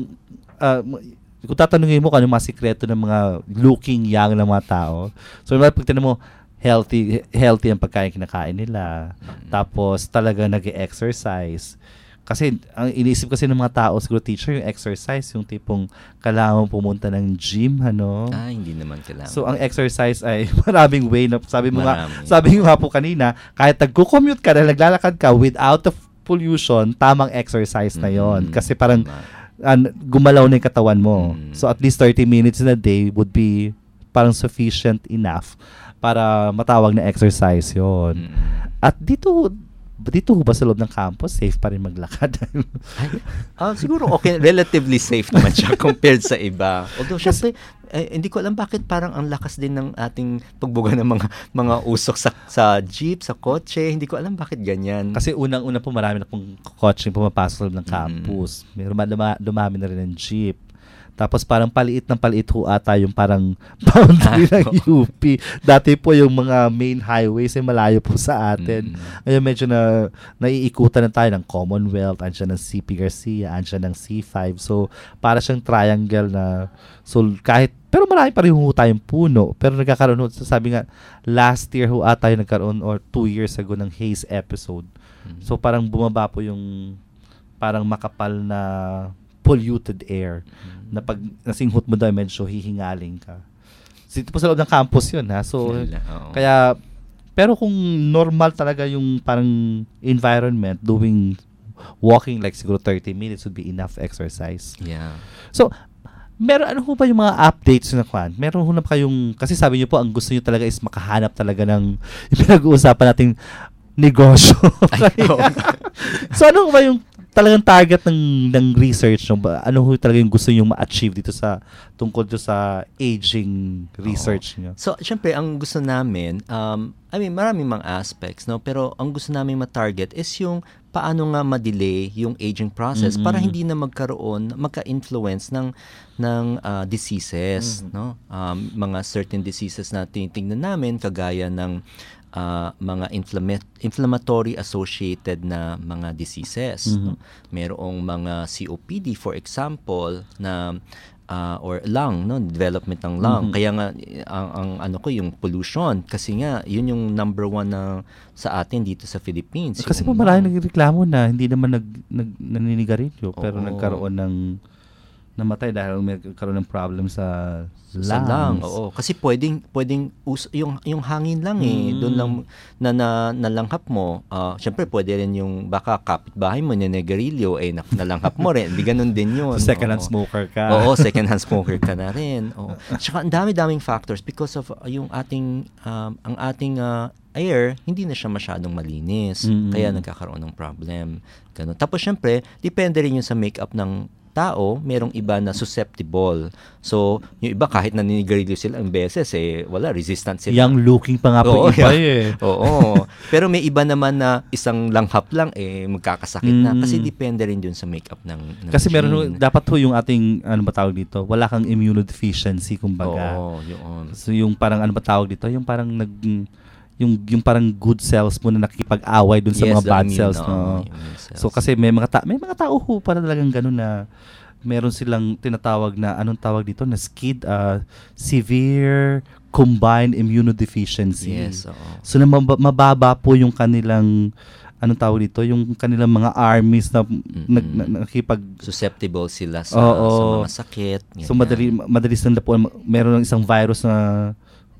uh, kung tatanungin mo kung ano mga sikreto ng mga looking young ng mga tao, so pag tinan mo, healthy healthy ang pagkain kinakain nila. Mm. Tapos talaga nag-exercise. Kasi ang iniisip kasi ng mga tao, siguro teacher, yung exercise, yung tipong kailangan pumunta ng gym, ano? Ah, hindi naman kailangan. So ang exercise ay maraming way na sabi mo Marami. nga, sabi mo nga po kanina, kahit nagko-commute ka na naglalakad ka without the pollution, tamang exercise na 'yon. Mm-hmm. Kasi parang uh, gumalaw na yung katawan mo. Mm-hmm. So at least thirty minutes in a day would be parang sufficient enough para matawag na exercise 'yon. Mm-hmm. At dito dito ba sa loob ng campus, safe pa rin maglakad? uh, siguro okay, relatively safe naman siya compared sa iba. Although syempre, eh, hindi ko alam bakit parang ang lakas din ng ating pagbuga ng mga mga usok sa sa jeep, sa kotse. Hindi ko alam bakit ganyan. Kasi unang-una po marami na pong kotse pumapasok sa loob ng campus. Mm. Meron duma- dumami na rin ng jeep. Tapos parang paliit ng paliit ho ata yung parang boundary ng U P. Dati po yung mga main highways ay malayo po sa atin. Mm. Ngayon medyo na naiikutan na tayo ng Commonwealth, andyan ng C P Garcia, andyan ng C five. So para siyang triangle na, so kahit, pero marami pa rin ho tayong puno. Pero nagkakaroon ho, sabi nga, last year ho ata yung nagkaroon or two years ago ng haze episode. Mm. So parang bumaba po yung parang makapal na polluted air. Mm. Na pag nasinghot mo daw, medyo hihingaling ka. So, ito po sa loob ng campus yun, ha? So, Oo. kaya, pero kung normal talaga yung parang environment, doing, walking like siguro thirty minutes would be enough exercise. Yeah. So, meron, ano ho ba yung mga updates na kwan? Meron ho na ba kayong, kasi sabi niyo po, ang gusto niyo talaga is makahanap talaga ng, yung pinag-uusapan nating negosyo. Ay, so, ano ba yung talagang target ng ng research nyo? Ano ho talaga yung gusto nyo ma-achieve dito sa tungkol dito sa aging research nyo? So, syempre, ang gusto namin, um, I mean, maraming mga aspects, no? Pero ang gusto namin ma-target is yung paano nga ma-delay yung aging process mm-hmm. para hindi na magkaroon, magka-influence ng ng uh, diseases, mm-hmm. no? Um, mga certain diseases na tinitingnan namin, kagaya ng Uh, mga inflama- inflammatory associated na mga diseases. Mm-hmm. No? Merong mga C O P D, for example, na uh, or lung, no, development ng lung. Mm-hmm. Kaya nga ang, ang ano ko yung pollution, kasi nga yun yung number one na sa atin dito sa Philippines. Kasi yung, po maraming nagreklamo na hindi naman nag, nag naninigarilyo, pero Oo. nagkaroon ng namatay dahil may karoon ng problem sa lungs. Sa lung, oo. Kasi pwedeng pwedeng us- yung yung hangin lang eh, Mm. doon lang na, na nalanghap mo. Uh, syempre pwede rin yung baka kapitbahay mo ninegarilyo eh na, nalanghap mo rin. Di ganun din yun. So second hand oo. smoker ka. Oo, second hand smoker ka na rin. Oo. Tsaka ang dami-daming factors because of uh, yung ating um, ang ating uh, air, hindi na siya masyadong malinis. Mm. Kaya nagkakaroon ng problem. Ganun. Tapos syempre, depende rin yun sa makeup ng tao, merong iba na susceptible. So, yung iba kahit naninigarilyo sila ang beses, eh, wala, resistant sila. Young looking pa nga po Oo, iba yeah. eh. Oo. Pero may iba naman na isang langhap lang, eh, magkakasakit mm. na. Kasi depende rin dun sa makeup ng, ng Kasi gene. meron, dapat ho yung ating, ano ba tawag dito, wala kang immunodeficiency, kumbaga. Oo, yun. So, yung parang, ano ba tawag dito, yung parang nag... yung yung parang good cells mo na nakikipag-away dun sa yes, mga bad immune, cells, no? no? So kasi may mga ta- may mga tao ho para talagang ganun na meron silang tinatawag na anong tawag dito na S C I D, uh, severe combined immunodeficiency. Yes, oo. So na mab- mababa po yung kanilang anong tawag dito, yung kanilang mga armies na mm-hmm. nag, na, nakikipag susceptible sila sa, Oo, sa mga sakit. So madali madalis na po meron ng isang virus na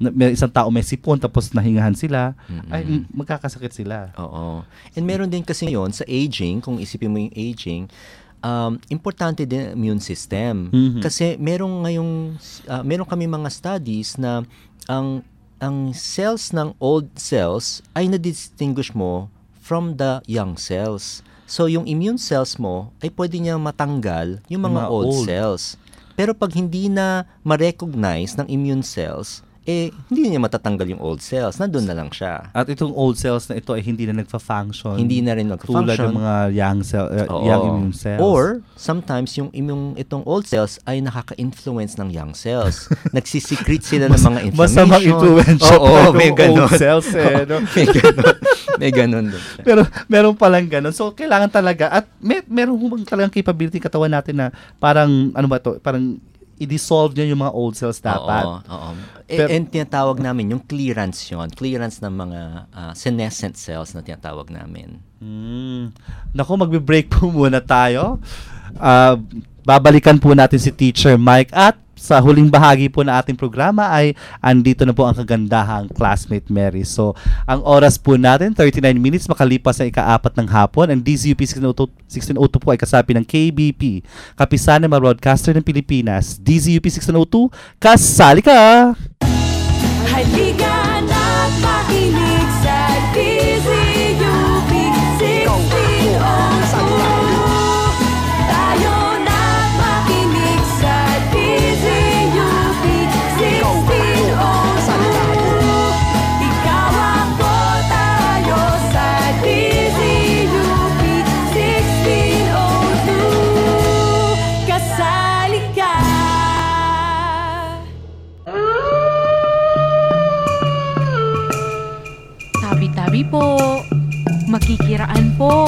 na- may isang tao may sipon tapos nahingahan sila, Mm-mm. ay m- magkakasakit sila. Oo. And meron din kasi ngayon sa aging, kung isipin mo yung aging, um, importante din ang immune system. Mhm. Kasi meron ngayong, uh, meron kami mga studies na ang ang cells ng old cells ay na-distinguish mo from the young cells. So, yung immune cells mo ay pwede niya matanggal yung mga, Yung mga old, old. cells. Pero pag hindi na ma-recognize ng immune cells, eh, hindi niya matatanggal yung old cells. Nandun na lang siya. At itong old cells na ito ay hindi na nagfa-function. Hindi na rin Tulad nagfa-function. ng mga young, cell, uh, Oo. young immune cells. Or, sometimes, yung, yung itong old cells ay nakaka-influence ng young cells. Nagsisecrete sila ng mga inflammation. Masamang influensya Oo, pa may yung ganun. old cells eh. No? may ganun. May ganun din siya. Pero meron palang ganun. So, kailangan talaga, at may, meron humang talagang capability katawan natin na parang, ano ba to, parang i-dissolve niya yung mga old cells dapat. Oo, oo. E- Pero- and tinatawag namin yung clearance yun. Clearance ng mga uh, senescent cells na tinatawag namin. Hmm. Naku, magbe-break po muna tayo. Ah, babalikan po natin si Teacher Mike at sa huling bahagi po na ating programa ay andito na po ang kagandahang classmate Mary. So, ang oras po natin, thirty-nine minutes, makalipas sa ika-apat ng hapon. And D Z U P sixteen oh two po ay kasapi ng K B P, Kapisanan mga Broadcaster ng Pilipinas. D Z U P sixteen oh two, kasali ka! Halika na't makinig sa D Z U P sixteen oh two. Tayo na't makinig sa D Z U P sixteen oh two. Ikaw ako, tayo sa D Z U P sixteen oh two. Kasali ka. Tabi-tabi po. Makikiraan po.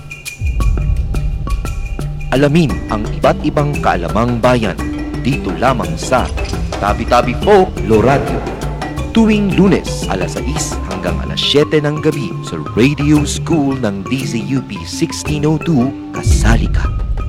Alamin ang iba't ibang kaalamang bayan dito lamang sa Tabi-Tabi Po Loradio. Tuwing Lunes, alas sais hanggang alas siyete ng gabi sa Radio School ng D Z U P sixteen oh two, kasali ka.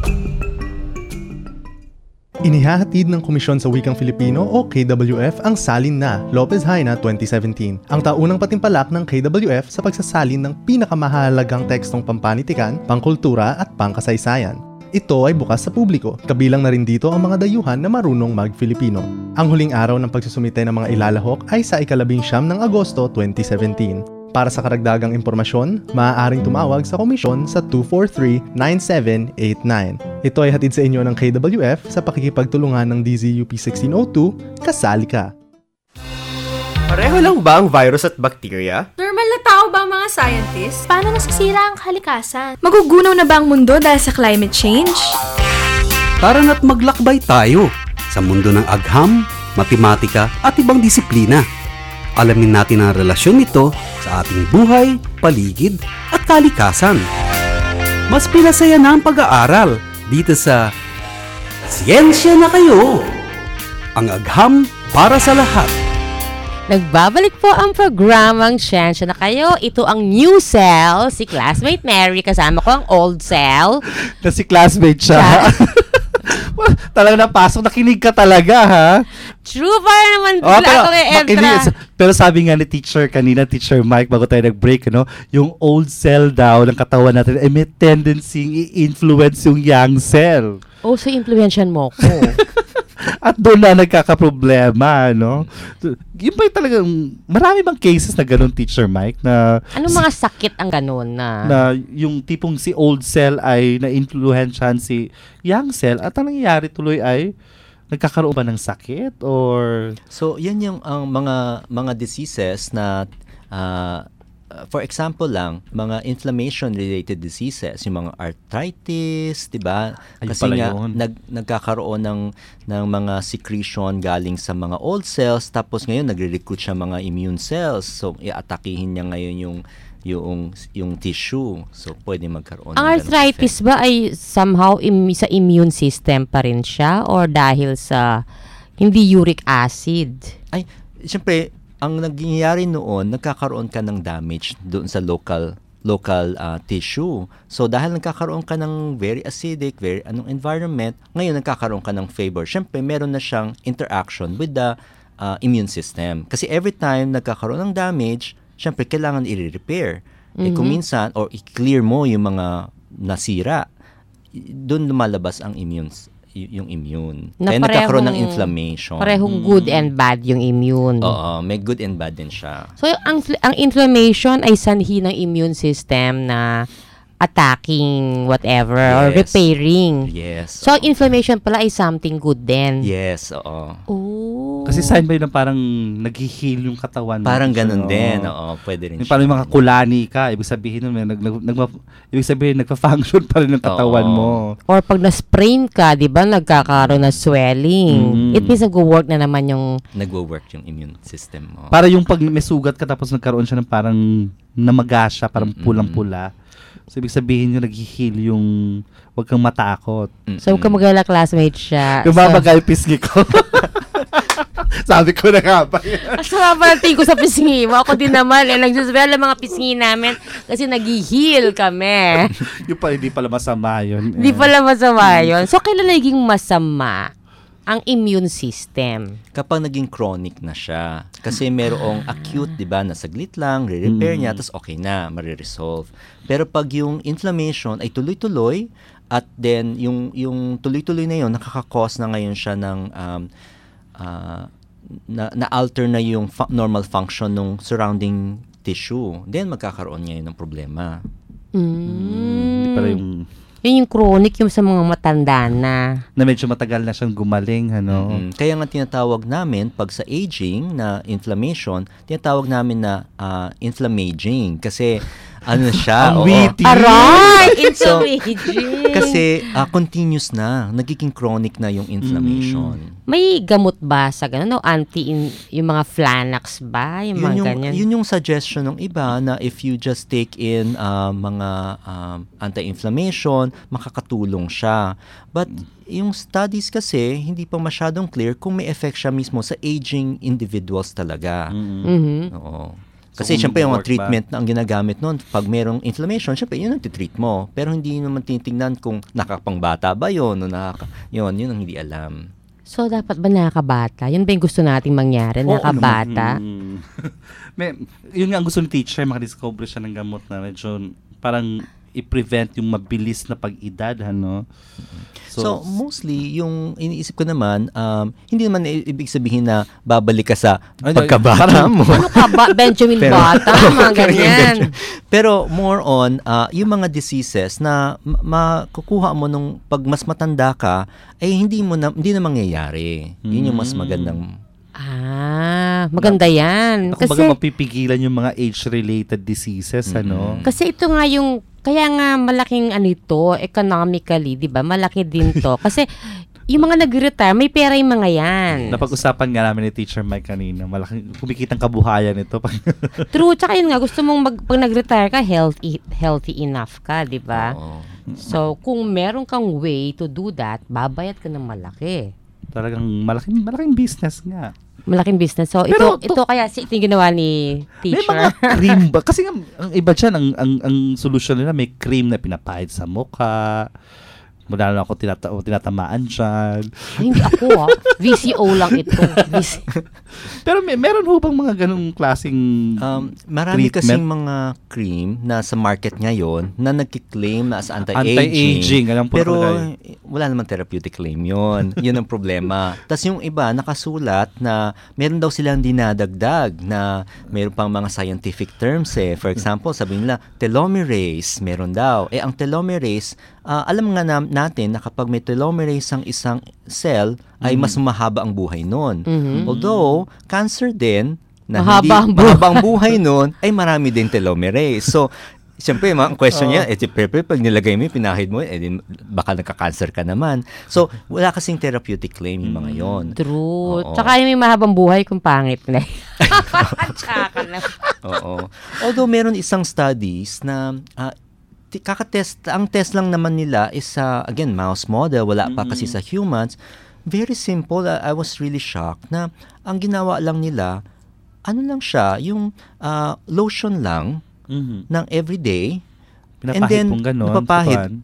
Inihahatid ng Komisyon sa Wikang Filipino o K W F ang Salin Na, Lopez Haina twenty seventeen. Ang taunang patimpalak ng K W F sa pagsasalin ng pinakamahalagang tekstong pampanitikan, pangkultura at pangkasaysayan. Ito ay bukas sa publiko, kabilang na rin dito ang mga dayuhan na marunong mag-Filipino. Ang huling araw ng pagsusumite ng mga ilalahok ay sa ikalabing siyam ng Agosto twenty seventeen. Para sa karagdagang impormasyon, maaaring tumawag sa komisyon sa two four three, nine seven eight nine. Ito ay hatid sa inyo ng K W F sa pakikipagtulungan ng D Z U P sixteen oh two, kasali ka! Pareho lang ba ang virus at bacteria? Normal na tao ba ang mga scientists? Paano nasisira ang kalikasan? Magugunaw na ba ang mundo dahil sa climate change? Tara na't maglakbay tayo sa mundo ng agham, matematika at ibang disiplina. Alamin natin ang relasyon nito sa ating buhay, paligid at kalikasan. Mas pinasaya na ang pag-aaral dito sa Siyensya na Kayo! Ang agham para sa lahat. Nagbabalik po ang programang Siyensya na Kayo. Ito ang new cell, si Classmate Mary. Kasama ko ang old cell. Na si classmate siya. Talagang napasok, nakinig ka talaga, ha? True pa naman Oh, bigla pero, ako eh, makinig, pero sabi nga ni teacher kanina, Teacher Mike, bago tayo nag-break, no, yung old cell daw ng katawan natin ay may tendency i-influence yung young cell. Oh, so influensyan mo ko. At doon na nagkakaproblema, no? Yung ba talagang, marami bang cases na ganun, Teacher Mike, na... Anong mga sakit ang ganun na... Na yung tipong si old cell ay na-influensyan si young cell at ang nangyayari tuloy ay nagkakaroon ba ng sakit or... So, yan yung ang mga mga diseases na uh, for example lang, mga inflammation-related diseases, yung mga arthritis, di ba? Kasi nga, nag, nagkakaroon ng, ng mga secretion galing sa mga old cells, tapos ngayon, nagre-recruit siya mga immune cells. So, i-atakihin niya ngayon yung yung yung tissue. So, pwede magkaroon ang ng arthritis ba ay somehow im- sa immune system pa rin siya or dahil sa hindi uric acid? Ay, siyempre, ang nangyayari noon, nagkakaroon ka ng damage doon sa local local uh, tissue. So, dahil nagkakaroon ka ng very acidic, very anong environment, ngayon nagkakaroon ka ng favor. Siyempre, meron na siyang interaction with the uh, immune system. Kasi every time nagkakaroon ng damage, syempre kailangan i-repair. Eh, kung Mhm. minsan, or i-clear mo yung mga nasira, doon lumalabas ang immune, y- yung immune. Na Kaya nagkakaroon ng parehong- inflammation. Parehong good and bad yung immune. Oo, may good and bad din siya. So, ang, ang inflammation ay sanhi ng immune system na attacking whatever or Yes. repairing. Yes. So, ang inflammation pala ay something good din. Yes, oo. Oh. Kasi sign ba yun na parang nag-heal yung katawan mo? Parang ganun Oo. din, oo, pwede rin Yung siya. parang yung mga kulani ka, ibig sabihin nun, may nag, nag, nag- ibig sabihin, nagpa-function pa rin yung katawan Oo. mo. Or pag na-sprain ka, di ba, nagkakaroon ng swelling. Mm. It means nag-work na naman yung... Nagwo-work yung immune system mo. Para yung pag may sugat ka tapos nagkaroon siya ng parang namaga siya, parang pulang-pula. So, ibig sabihin yung nag-heal yung wag kang matakot. So, huwag ka mag-alala, classmate siya. Yung So, babaga yung pisngi ko. Sabi ko na nga ba yan? Ang sarap natin ko sa pisngi mo. Ako din naman, eh, nagsasabihan ng mga pisngi namin kasi nag-heal kami. Yung pala, hindi pala masama yun. Hindi pala masama yun. So, kailan naging masama ang immune system? Kapag naging chronic na siya. Kasi merong acute, di ba, na saglit lang, re-repair niya, tapos okay na, mariresolve. Pero pag yung inflammation ay tuloy-tuloy, at then yung yung tuloy-tuloy na yun, nakaka-cause na ngayon siya ng um, uh, na, na-alter na yung fu- normal function ng surrounding tissue. Then magkakaroon ngayon ng problema. Mm. Hindi pala yung... Yun yung chronic, yung sa mga matanda na. Na medyo matagal na siyang gumaling, ano? Mm-mm. Kaya nga tinatawag namin, pag sa aging na inflammation, tinatawag namin na uh, inflammaging. Kasi ano siya, Ang oo. witty. Aray! So, Inflammaging. kasi uh, continuous na, nagiging chronic na yung inflammation. May gamot ba sa gano'n? No? Anti, yung mga Flanax ba? Yung Yun mga yung, ganyan? yun yung suggestion ng iba na if you just take in uh, mga um, anti-inflammation, makakatulong siya. But yung studies kasi, hindi pa masyadong clear kung may effect siya mismo sa aging individuals talaga. Mhm. Oo. So, Kasi kung syempre yung mga mag-work treatment na ang ginagamit noon, pag merong inflammation, syempre yun ang titreat mo. Pero hindi naman tinitingnan kung nakapangbata ba yun o nakaka... Yun, yun ang hindi alam. So, dapat ba nakakabata? Yun ba yung gusto nating mangyari? Oo Nakabata? naman. Mm. May, yun nga ang gusto ni teacher, makadiscover siya ng gamot na medyo parang i-prevent yung mabilis na pag-edad, ano? So, mostly, yung iniisip ko naman, um, hindi naman i- ibig sabihin na babalik ka sa Ay, pagkabata mo. Ano ka ba? Benjamin Pero- Bata? Mga ganyan. Pero more on, uh, yung mga diseases na ma- makukuha mo nung pag mas matanda ka, ay hindi mo na, hindi na mangyayari. Yun yung mas magandang... Ah, maganda yan. Kung Kasi, baga mapipigilan yung mga age-related diseases, ano? kasi ito nga yung, kaya nga malaking ano ito, economically, di ba? Malaki din to. Kasi, yung mga nag-retire, may pera yung mga yan. Napag-usapan nga namin ni Teacher Mike kanina, malaking kumikitang kabuhayan ito. True, tsaka yun nga, gusto mong mag, pag nag-retire ka, healthy, healthy enough ka, di ba? So, kung meron kang way to do that, babayad ka ng malaki. Talagang malaking, malaking business nga. Malaking business. So, Pero ito, ito kaya, si- ito yung ginawa ni teacher. May mga cream ba? Kasi nga, ang iba dyan, ang, ang, ang solusyon nila, may cream na pinapahid sa mukha. Mula na ako tinata- tinatamaan dyan. Ay, hindi ako ah. V C O lang ito. V C Pero may, meron ho bang mga ganung klaseng Um, marami treatment? kasing mga cream na sa market ngayon na nagki-claim na as anti-aging. Anti-aging, alam po Pero talaga eh, wala naman therapeutic claim yun. Yun ang problema. Tapos yung iba nakasulat na meron daw silang dinadagdag na meron pang mga scientific terms eh. For example, sabihin nila telomerase, meron daw. Eh ang telomerase, uh, alam nga na, natin na kapag may telomerase ang isang cell, ay mas mahaba ang buhay nun. Mhm. Although, cancer din, na Mahaba ang hindi, buhay. mahaba ang buhay nun, ay marami din telomerase. So, siyempre, mga question niya, eh, pepe, pag nilagay mo, pinahid mo, eh, din, baka nagka-cancer ka naman. So, wala kasing therapeutic claim yung mga yon. True. Oo. Tsaka yung may mahabang buhay kung pangit na. Tsaka na. Oo. Although, meron isang studies na ah, ti- kakatest, ang test lang naman nila is, uh, again, mouse model, wala pa kasi sa humans. Very simple. Uh, I was really shocked na ang ginawa lang nila, ano lang siya, yung uh, lotion lang Mhm. ng everyday. Pinapahid and then, pong ganon, napapahid, tupan.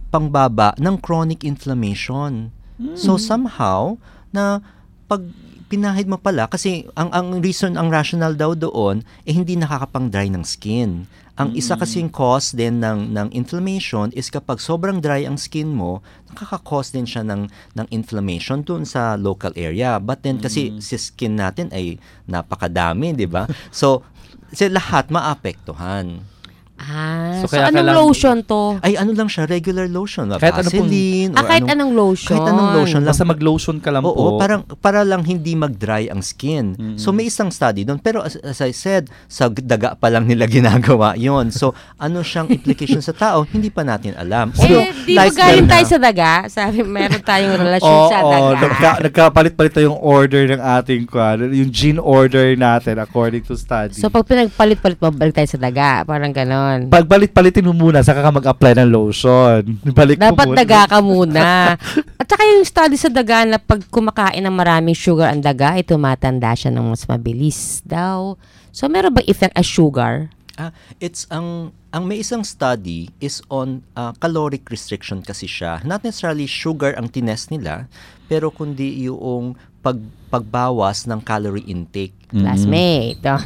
nakakapangbaba ng chronic inflammation. So, somehow, na pag pinahid mo pala kasi ang ang reason, ang rational daw doon eh hindi nakakapang-dry ng skin. Ang isa kasing cause din ng ng inflammation is kapag sobrang dry ang skin mo, nakaka-cause din siya ng ng inflammation doon sa local area. But then kasi si skin natin ay napakadami, 'di ba? So, si lahat maapektuhan. Ah, so, So, so kaya anong kailangan- lotion to? Ay, ano lang siya, regular lotion. Kahit ano pong- Vaseline. Ah, or kahit anong lotion. Kahit anong lotion lang. Basta mag-lotion ka lang Oo, po. parang, para lang hindi mag-dry ang skin. So, may isang study doon. Pero as, as I said, sa daga pa lang nila ginagawa yon. So, ano siyang implication sa tao, hindi pa natin alam. Eh, di ba galing tayo sa daga? Sabi, meron tayong relasyon Oo, sa oo, daga. nagka, nagkapalit-palit tayong order ng ating kwan, yung gene order natin according to study. So, pag pinagpalit-palit mo, balik tayo sa daga. Parang ganon. Pagbalit-palitin mo muna, saka ka mag-apply ng lotion. Balik mo Dapat muna. daga ka muna. At saka yung study sa daga na pag kumakain ng maraming sugar ang daga, ay tumatanda siya ng mas mabilis daw. So, meron ba effect as sugar? Ah, it's ang ang may isang study is on uh, caloric restriction kasi siya. Not necessarily sugar ang tinest nila, pero kundi yung pag pagbawas ng calorie intake. Classmate. Oh.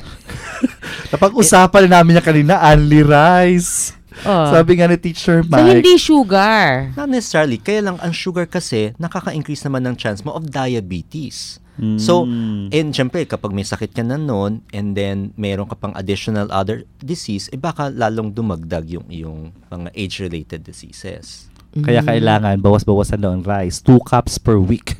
Napag-usapan na namin niya kanina, only rice. Oh. Sabi nga ni Teacher Mike. So, hindi sugar. Not necessarily. Kaya lang, ang sugar kasi, nakaka-increase naman ng chance mo of diabetes. Mm. So, and syempre, kapag may sakit ka na noon, and then meron ka pang additional other disease, eh baka lalong dumagdag yung, yung mga age-related diseases. Kaya kailangan, bawas-bawasan daw ang rice. Two cups per week.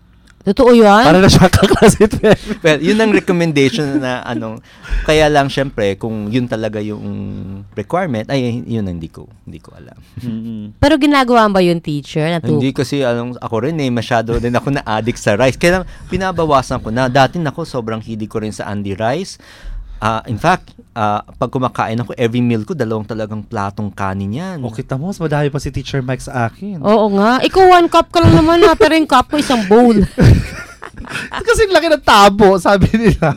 Totoo yan? Para na siya kaklase. Well, yun ang recommendation na anong, kaya lang syempre, kung yun talaga yung requirement, ay yun ang hindi ko, hindi ko alam. Mm-hmm. Pero ginagawa ba yung teacher? Na tu- Hindi kasi anong, ako rin eh, masyado din ako na-addict sa rice. Kaya lang, pinabawasan ko na. Dati nako, sobrang hilig ko rin sa Andy Rice. Uh, in fact, uh, pag kumakain ako, every meal ko, dalawang talagang platong kanin yan. O, kita mo, mas madami pa si Teacher Mike sa akin. Oo nga. Ikaw one cup ka lang naman ha, pero yung cup ko isang bowl. Kasi laki ng tabo, sabi nila.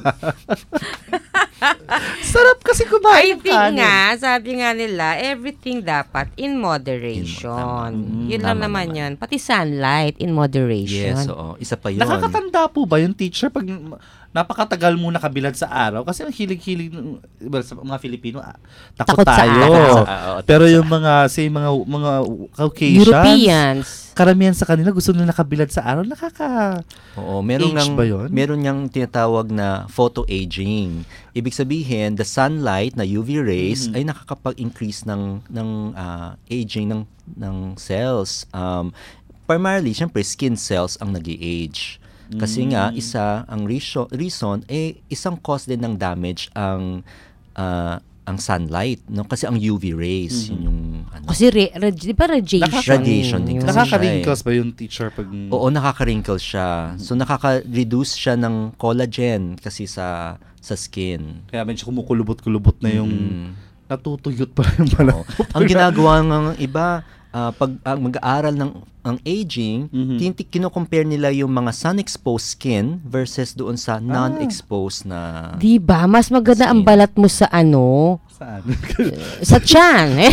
Sarap kasi kumain I think kanin. nga, sabi nga nila, everything dapat in moderation. In, yun lang naman, naman yun. Pati sunlight, in moderation. Yes, oo. Isa pa yun. Nakakatanda po ba yung teacher pag napakatagal mo nakabilad sa araw? Kasi ang hilig-hilig ng well, sa mga Filipino, ah, takot, Takot sa tayo. araw. Ah, oo, Pero takot yung mga, say, mga, mga Caucasians, Europeans, karamihan sa kanila gusto nila nakabilad sa araw. Nakaka Oo, meron age ngang, ba yun? meron niyang tinatawag na photoaging. Ibig sabihin, the sunlight na U V rays Mm-hmm. ay nakakapag-increase ng ng ah, aging ng ng cells. Um, primarily, syempre, skin cells ang nag-age. Kasi nga, isa, ang reason, reason eh, isang cause din ng damage ang ah, ang sunlight, no? Kasi ang U V rays, yun yung ano. kasi re, re, di ba radiation? Radiation din kasi Nakaka-wrinkles siya ba yung teacher pag... Oo, nakaka-wrinkles siya. So, nakaka-reduce siya ng collagen kasi sa sa skin. Kaya medyo kumukulubot-kulubot na yung natutuyot pa rin pala. Oo. Ang ginagawa ng iba, ah, pag ah, mag-aaral ng ang aging, mm-hmm. kino-compare nila yung mga sun-exposed skin versus doon sa non-exposed na Di ba? Mas maganda ang balat mo sa ano? Saan? Sa tiyan. Eh?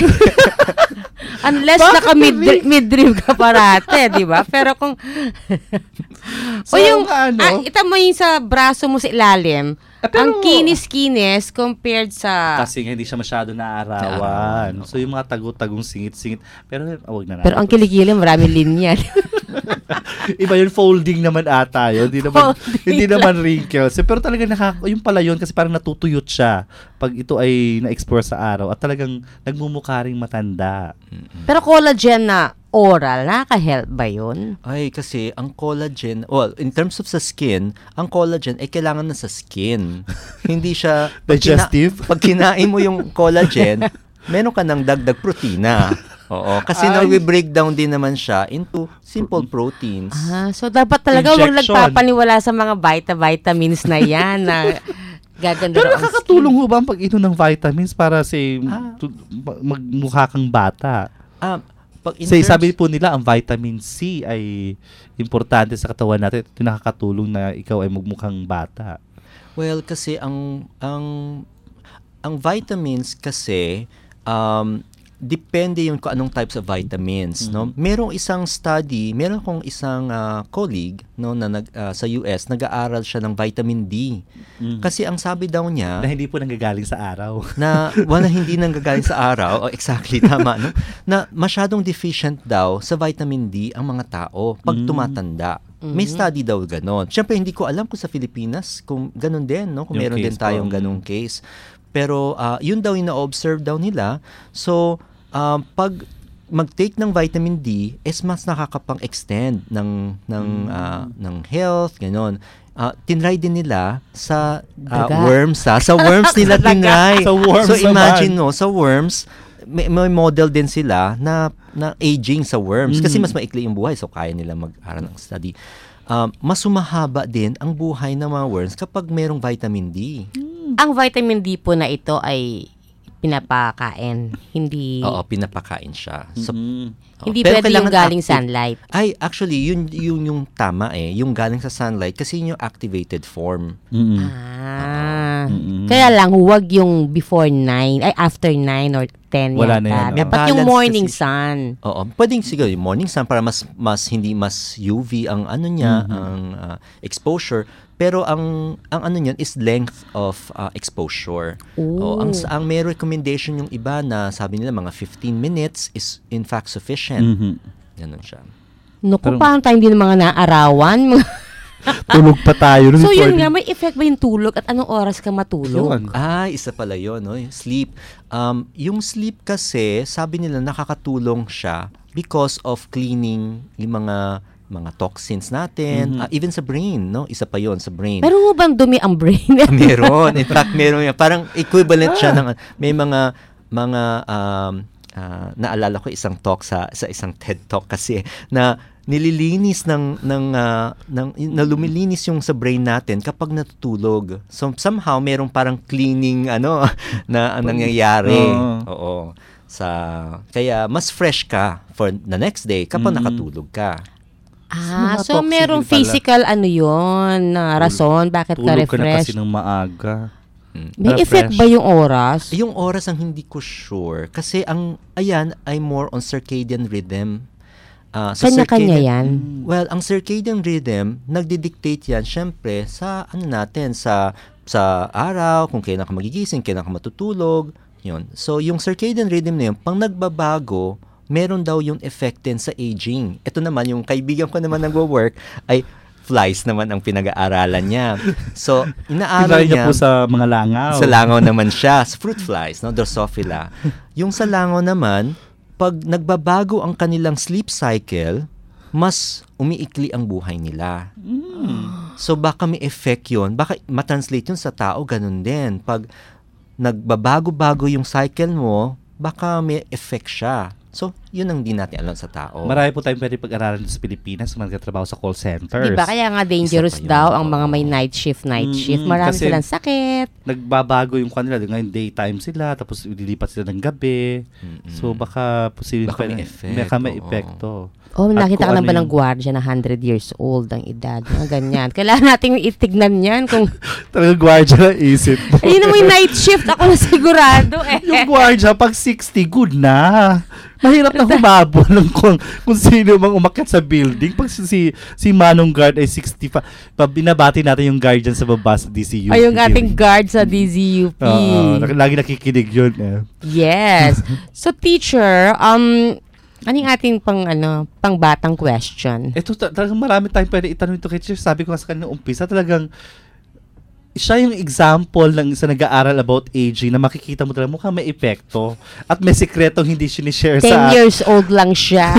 Unless naka mid- midriff ka parate, di ba? Pero kung... So, o yung, ano? ah, ita mo yung sa braso mo sa ilalim, ang kinis-kinis compared sa... Kasi nga hindi siya masyado naarawan. So yung mga tago-tagong singit-singit. Pero oh, wag na natin. Pero ang kilikili, maraming linya. Iba yung folding naman ata yun. Hindi naman, Folding hindi naman wrinkles. Pero talaga nakaka... Yung pala yun kasi parang natutuyot siya pag ito ay na-explore sa araw. At talagang nagmumukha ring matanda. Pero collagen na oral, nakaka-help ba yun? Ay, kasi ang collagen, well, in terms of sa skin, ang collagen ay kailangan na sa skin. Hindi siya... pag Digestive? Kina, pag kinain mo yung collagen, meron ka ng dagdag protina. Oo, kasi Ay. na-break down din naman siya into simple proteins. Ah, so dapat talaga huwag Injection. nagpapaniwala sa mga vita-vitamins na yan na gaganda Pero raw ang nakakatulong ho ba ang pag-inom ng vitamins para say, tu- magmukha kang bata? Ah, pag in Say, terms- sabi po nila, ang vitamin C ay importante sa katawan natin. Ito nakakatulong na ikaw ay magmukhang bata. Well, kasi ang ang ang vitamins kasi um depende yun kung anong types of vitamins, no? Merong isang study, meron kong isang uh, colleague, no, na nag, uh, sa U S, nag-aaral siya ng vitamin D. Mm. Kasi ang sabi daw niya, na hindi po nanggagaling sa araw. na wala hindi nanggagaling sa araw, oh, exactly, tama, no? Na masyadong deficient daw sa vitamin D ang mga tao pag mm. tumatanda. Mm-hmm. May study daw ganon. Siyempre, hindi ko alam kung sa Pilipinas, kung ganon din, no? Kung yung meron din tayong po. ganong case. Pero, uh, yun daw yung na-observe daw nila. So, um, pag mag-take ng vitamin D, is mas nakakapang-extend ng, ng, mm. uh, ng health, ganon. Uh, tinry din nila sa uh, worms, ha? Sa worms nila tinry. Sa worms so, imagine, no, sa worms, may, may model din sila na na aging sa worms mm. kasi mas maikli yung buhay, so kaya nila mag-aral ng study. Um, mas sumahaba din ang buhay ng mga worms kapag merong vitamin D. Mm. Ang vitamin D po na ito ay pinapakain, hindi... Oo, pinapakain siya. So, mm-hmm. hindi pwede yung galing active, sunlight. Ay, actually, yun, yun yung tama eh. Yung galing sa sunlight kasi yun yung activated form. Mm-hmm. Ah. Mm-hmm. Kaya lang, huwag yung before nine, ay after nine or ten wala yata. Na yan. Dapat yung morning kasi, sun. Oo, pwedeng siguro yung morning sun para mas mas hindi mas U V ang ano niya, mm-hmm. ang uh, exposure. Pero ang ang ano niyan is length of uh, exposure. Oh, ang ang may recommendation yung iba na sabi nila mga fifteen minutes is in fact sufficient. Mm-hmm. Ganun siya. Naku, paano tayo hindi ng mga naarawan? Tulog pa tayo. So yun nga, may effect ba yung tulog at anong oras ka matulog? Yun. Ah, isa pala yun, no? Sleep. Um, yung sleep kasi, sabi nila nakakatulong siya because of cleaning yung mga mga toxins natin, mm-hmm. uh, even sa brain, no? Isa pa yon sa brain. Pero mo bang dumi ang brain? Meron. In fact, meron yan. Parang equivalent siya ng, may mga, mga, um, uh, naalala ko isang talk sa, sa isang TED Talk kasi, na nililinis ng, ng, uh, ng, na lumilinis yung sa brain natin kapag natutulog. So, somehow, merong parang cleaning, ano, na ang nangyayari. Uh. Oo. Sa, kaya, mas fresh ka for the next day kapag mm. nakatulog ka. Ah, so merong physical ano yun, na rason, bakit ka refresh? Tulog ka na kasi ng maaga. Hmm. May refresh. Effect ba yung oras? Yung oras ang hindi ko sure. Kasi ang, ayan, ay more on circadian rhythm. Uh, so Kanya-kanya yan? Well, ang circadian rhythm, nagdidictate yan, syempre, sa, ano natin, sa, sa araw, kung kailan ka magigising, kailan ka matutulog, yun. So, yung circadian rhythm na yun, pang nagbabago, meron daw yung effect din sa aging. Ito naman, yung kaibigan ko naman nagwo-work, ay flies naman ang pinag-aaralan niya. So, inaaral niya. niya po sa mga langaw. Sa langaw naman siya. Sa fruit flies, no? Drosophila. Yung sa langaw naman, pag nagbabago ang kanilang sleep cycle, mas umiikli ang buhay nila. Mm. So, baka may effect yun. Baka matranslate yun sa tao, ganun din. Pag nagbabago-bago yung cycle mo, baka may effect siya. So, yun ang di natin alam sa tao. Marami po tayong pwede pag-aralan sa Pilipinas na magkatrabaho sa call centers. Diba? Kaya nga dangerous daw ang mga may night shift, night mm-hmm. shift. Marami kasi silang sakit. Nagbabago yung kanila. Ngayon, daytime sila, tapos lilipat sila ng gabi. Mm-hmm. So, baka posibleng baka may effect. Baka may epekto. Oh, nakita ka na ba ng gwardiya na one hundred years old ang edad? Mga ganyan. Kailangan natin itignan yan kung... Talagang gwardiya na isip mo. Ayun naman yung night shift. Ako na sigurado eh. Yung gwardiya, pag sixty, good na. Mahirap na humabol ng kung, kung sino mang umakyat sa building. Pag si, si Manong Guard ay sixty-five, pag binabati natin yung guard dyan sa baba sa D C U P. Ay, yung ating guard sa D Z U P. Oo, uh, lagi nakikinig yun. Eh. Yes. So, teacher, um... anong ating pang ano, pang batang question? Ito talagang marami tayong pwede itanong ito kay teacher. Sabi ko nga sa kanina umpisa, talagang siya yung example ng isa nag-aaral about aging na makikita mo talaga mukhang may epekto at may sikretong hindi sinishare sa... ten years old lang siya.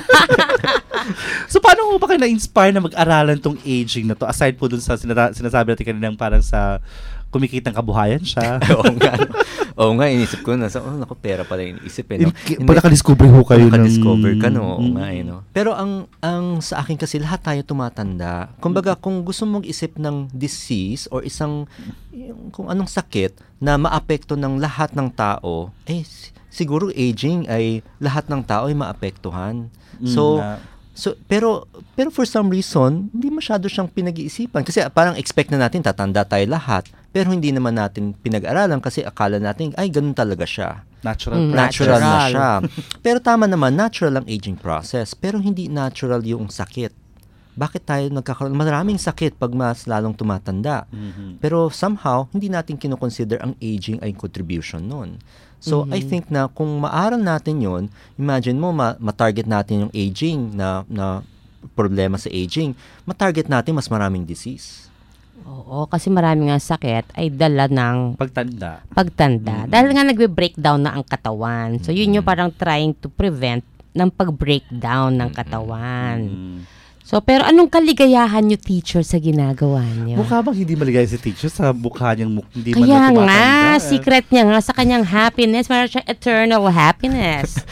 So, paano mo ba kayo na-inspire na mag-aralan tong aging na to? Aside po dun sa sinata- sinasabi natin kanina parang sa kumikitang kabuhayan siya. Oo nga. No? Oo nga, inisip ko na. So, oh, naku, pera pala inisip eh. No? In, pag nakadiscover ho kayo. Nakadiscover ka, no? Oo nga eh, no? Pero ang, ang sa akin kasi, lahat tayo tumatanda. Kumbaga, kung gusto mong isip ng disease or isang, yung, kung anong sakit na maapekto ng lahat ng tao, eh, siguro aging ay lahat ng tao ay maapektuhan. So, mm, So, pero, pero for some reason, hindi masyado siyang pinag-iisipan. Kasi parang expect na natin, tatanda tayo lahat. pero hindi naman natin pinag-aralan kasi akala natin, ay, ganun talaga siya. Natural. Mm, natural, natural na siya. Pero tama naman, natural ang aging process, pero hindi natural yung sakit. Bakit tayo nagkakaroon? Maraming sakit pag mas lalong tumatanda. Mm-hmm. Pero somehow, hindi natin kinoconsider ang aging ay contribution nun. So, mm-hmm. I think na kung maaral natin yon, imagine mo, ma- matarget natin yung aging na, na problema sa aging, matarget natin mas maraming disease. Oo, kasi marami nga sakit ay dala ng pagtanda. Pagtanda. Mm-hmm. Dahil nga nagbe-breakdown na ang katawan. So, yun yung parang trying to prevent ng pag-breakdown ng katawan. Mm-hmm. So, pero anong kaligayahan nyo, teacher, sa ginagawa nyo? Mukha bang hindi maligaya si teacher sa mukha niyang muk- hindi man Kaya na tumatanda? nga, secret niya nga sa kanyang happiness. Meron siya eternal happiness.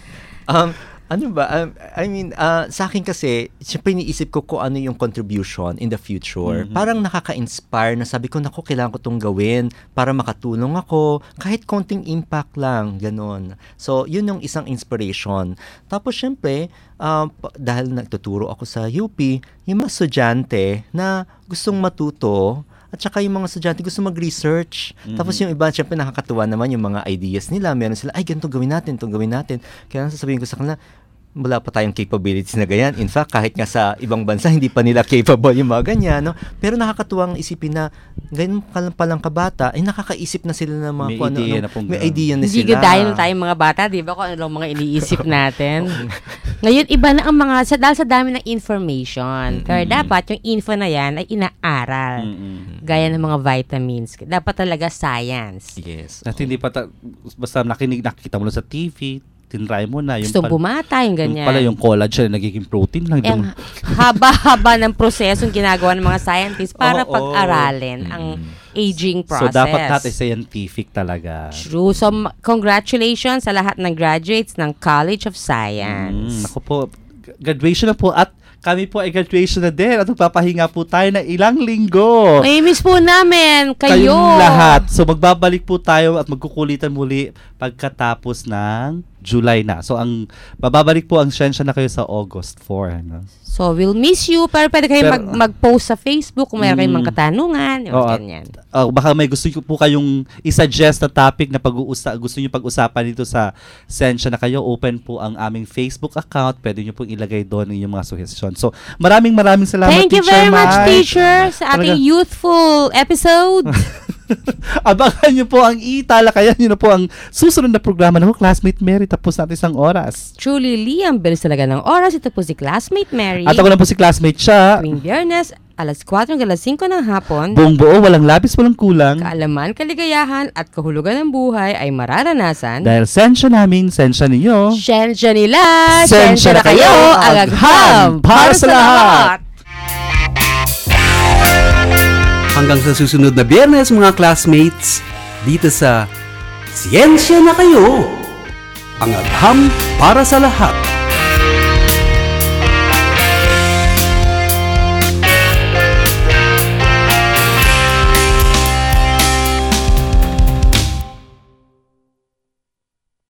um, ano ba? Um, I mean, uh, sa akin kasi, siyempre iniisip ko kung ano yung contribution in the future. Mm-hmm. Parang nakaka-inspire na sabi ko, naku, kailangan ko itong gawin para makatulong ako. Kahit konting impact lang, ganon. So, yun yung isang inspiration. Tapos, siyempre, uh, dahil nagtuturo ako sa U P, yung mga estudyante na gustong matuto, at saka yung mga estudyante gusto mag-research. Mm-hmm. Tapos yung iba, syempre nakakatuwa naman yung mga ideas nila. Meron sila, ay, ganito gawin natin, itong gawin natin. Kaya sasabihin ko sa kanila, wala pa tayong capabilities na ganyan. In fact, kahit nga sa ibang bansa, hindi pa nila capable yung mga ganyan. No? Pero nakakatuwang isipin na, ganyan pa lang kabata, ay nakakaisip na sila ng mga may kung idea ano, na pong may idea na hindi sila. Hindi dahil tayong mga bata, di ba? Kung ano lang mga iniisip natin. Ngayon, iba na ang mga, sa, dahil sa dami ng information. Mm-hmm. Kaya dapat yung info na yan ay inaaral. Mm-hmm. Gaya ng mga vitamins. Dapat talaga science. Yes. At hindi pa, ta- basta nakinig, nakikita mo lang sa T V, tinry mo na. Yung gusto bumata, yung ganyan. Yung pala yung collagen na nagiging protein lang. Eh, haba-haba ng prosesong ginagawa ng mga scientists para oh, pag-aralin oh. ang aging process. So, dapat natin scientific talaga. True. So, congratulations sa lahat ng graduates ng College of Science. Mm, ako po, graduation na po at kami po ay graduation na din at magpapahinga po tayo na ilang linggo. May miss po namin kayo. Kayong lahat. So, magbabalik po tayo at magkukulitan muli pagkatapos ng July na. So, ang bababalik po ang siyensya na kayo sa August fourth. No? So, we'll miss you. Pero pwede kayo mag, mag-post sa Facebook kung mayroon kayong mga katanungan. Oh, ganyan. Uh, baka may gusto po kayong i-suggest na topic na pag-uusa- gusto nyo pag-usapan dito sa siyensya na kayo. Open po ang aming Facebook account. Pwede nyo pong ilagay doon yung mga suggestion. So, maraming maraming salamat, Thank Teacher you very Mike. much, Teacher, sa ating Talaga. youthful episode. Abangan nyo po ang italakayan nyo na po ang susunod na programa ng Classmate Mary. Tapos natin isang oras. Truly, Liam, bilis talaga ng oras. Ito po si Classmate Mary. At ako lang po si Classmate siya. Tuwing Biyernes, alas kwatro hanggang alas singko ng hapon. Buong buo, walang labis, walang kulang. Kaalaman, kaligayahan, at kahulugan ng buhay ay mararanasan. Dahil sensya namin, sensya ninyo. Sensya nila, sensya, sensya na kayo, ang agham para sa lahat. Hanggang sa susunod na Biyernes, mga classmates, dito sa Siyensya na Kayo, ang agham para sa lahat.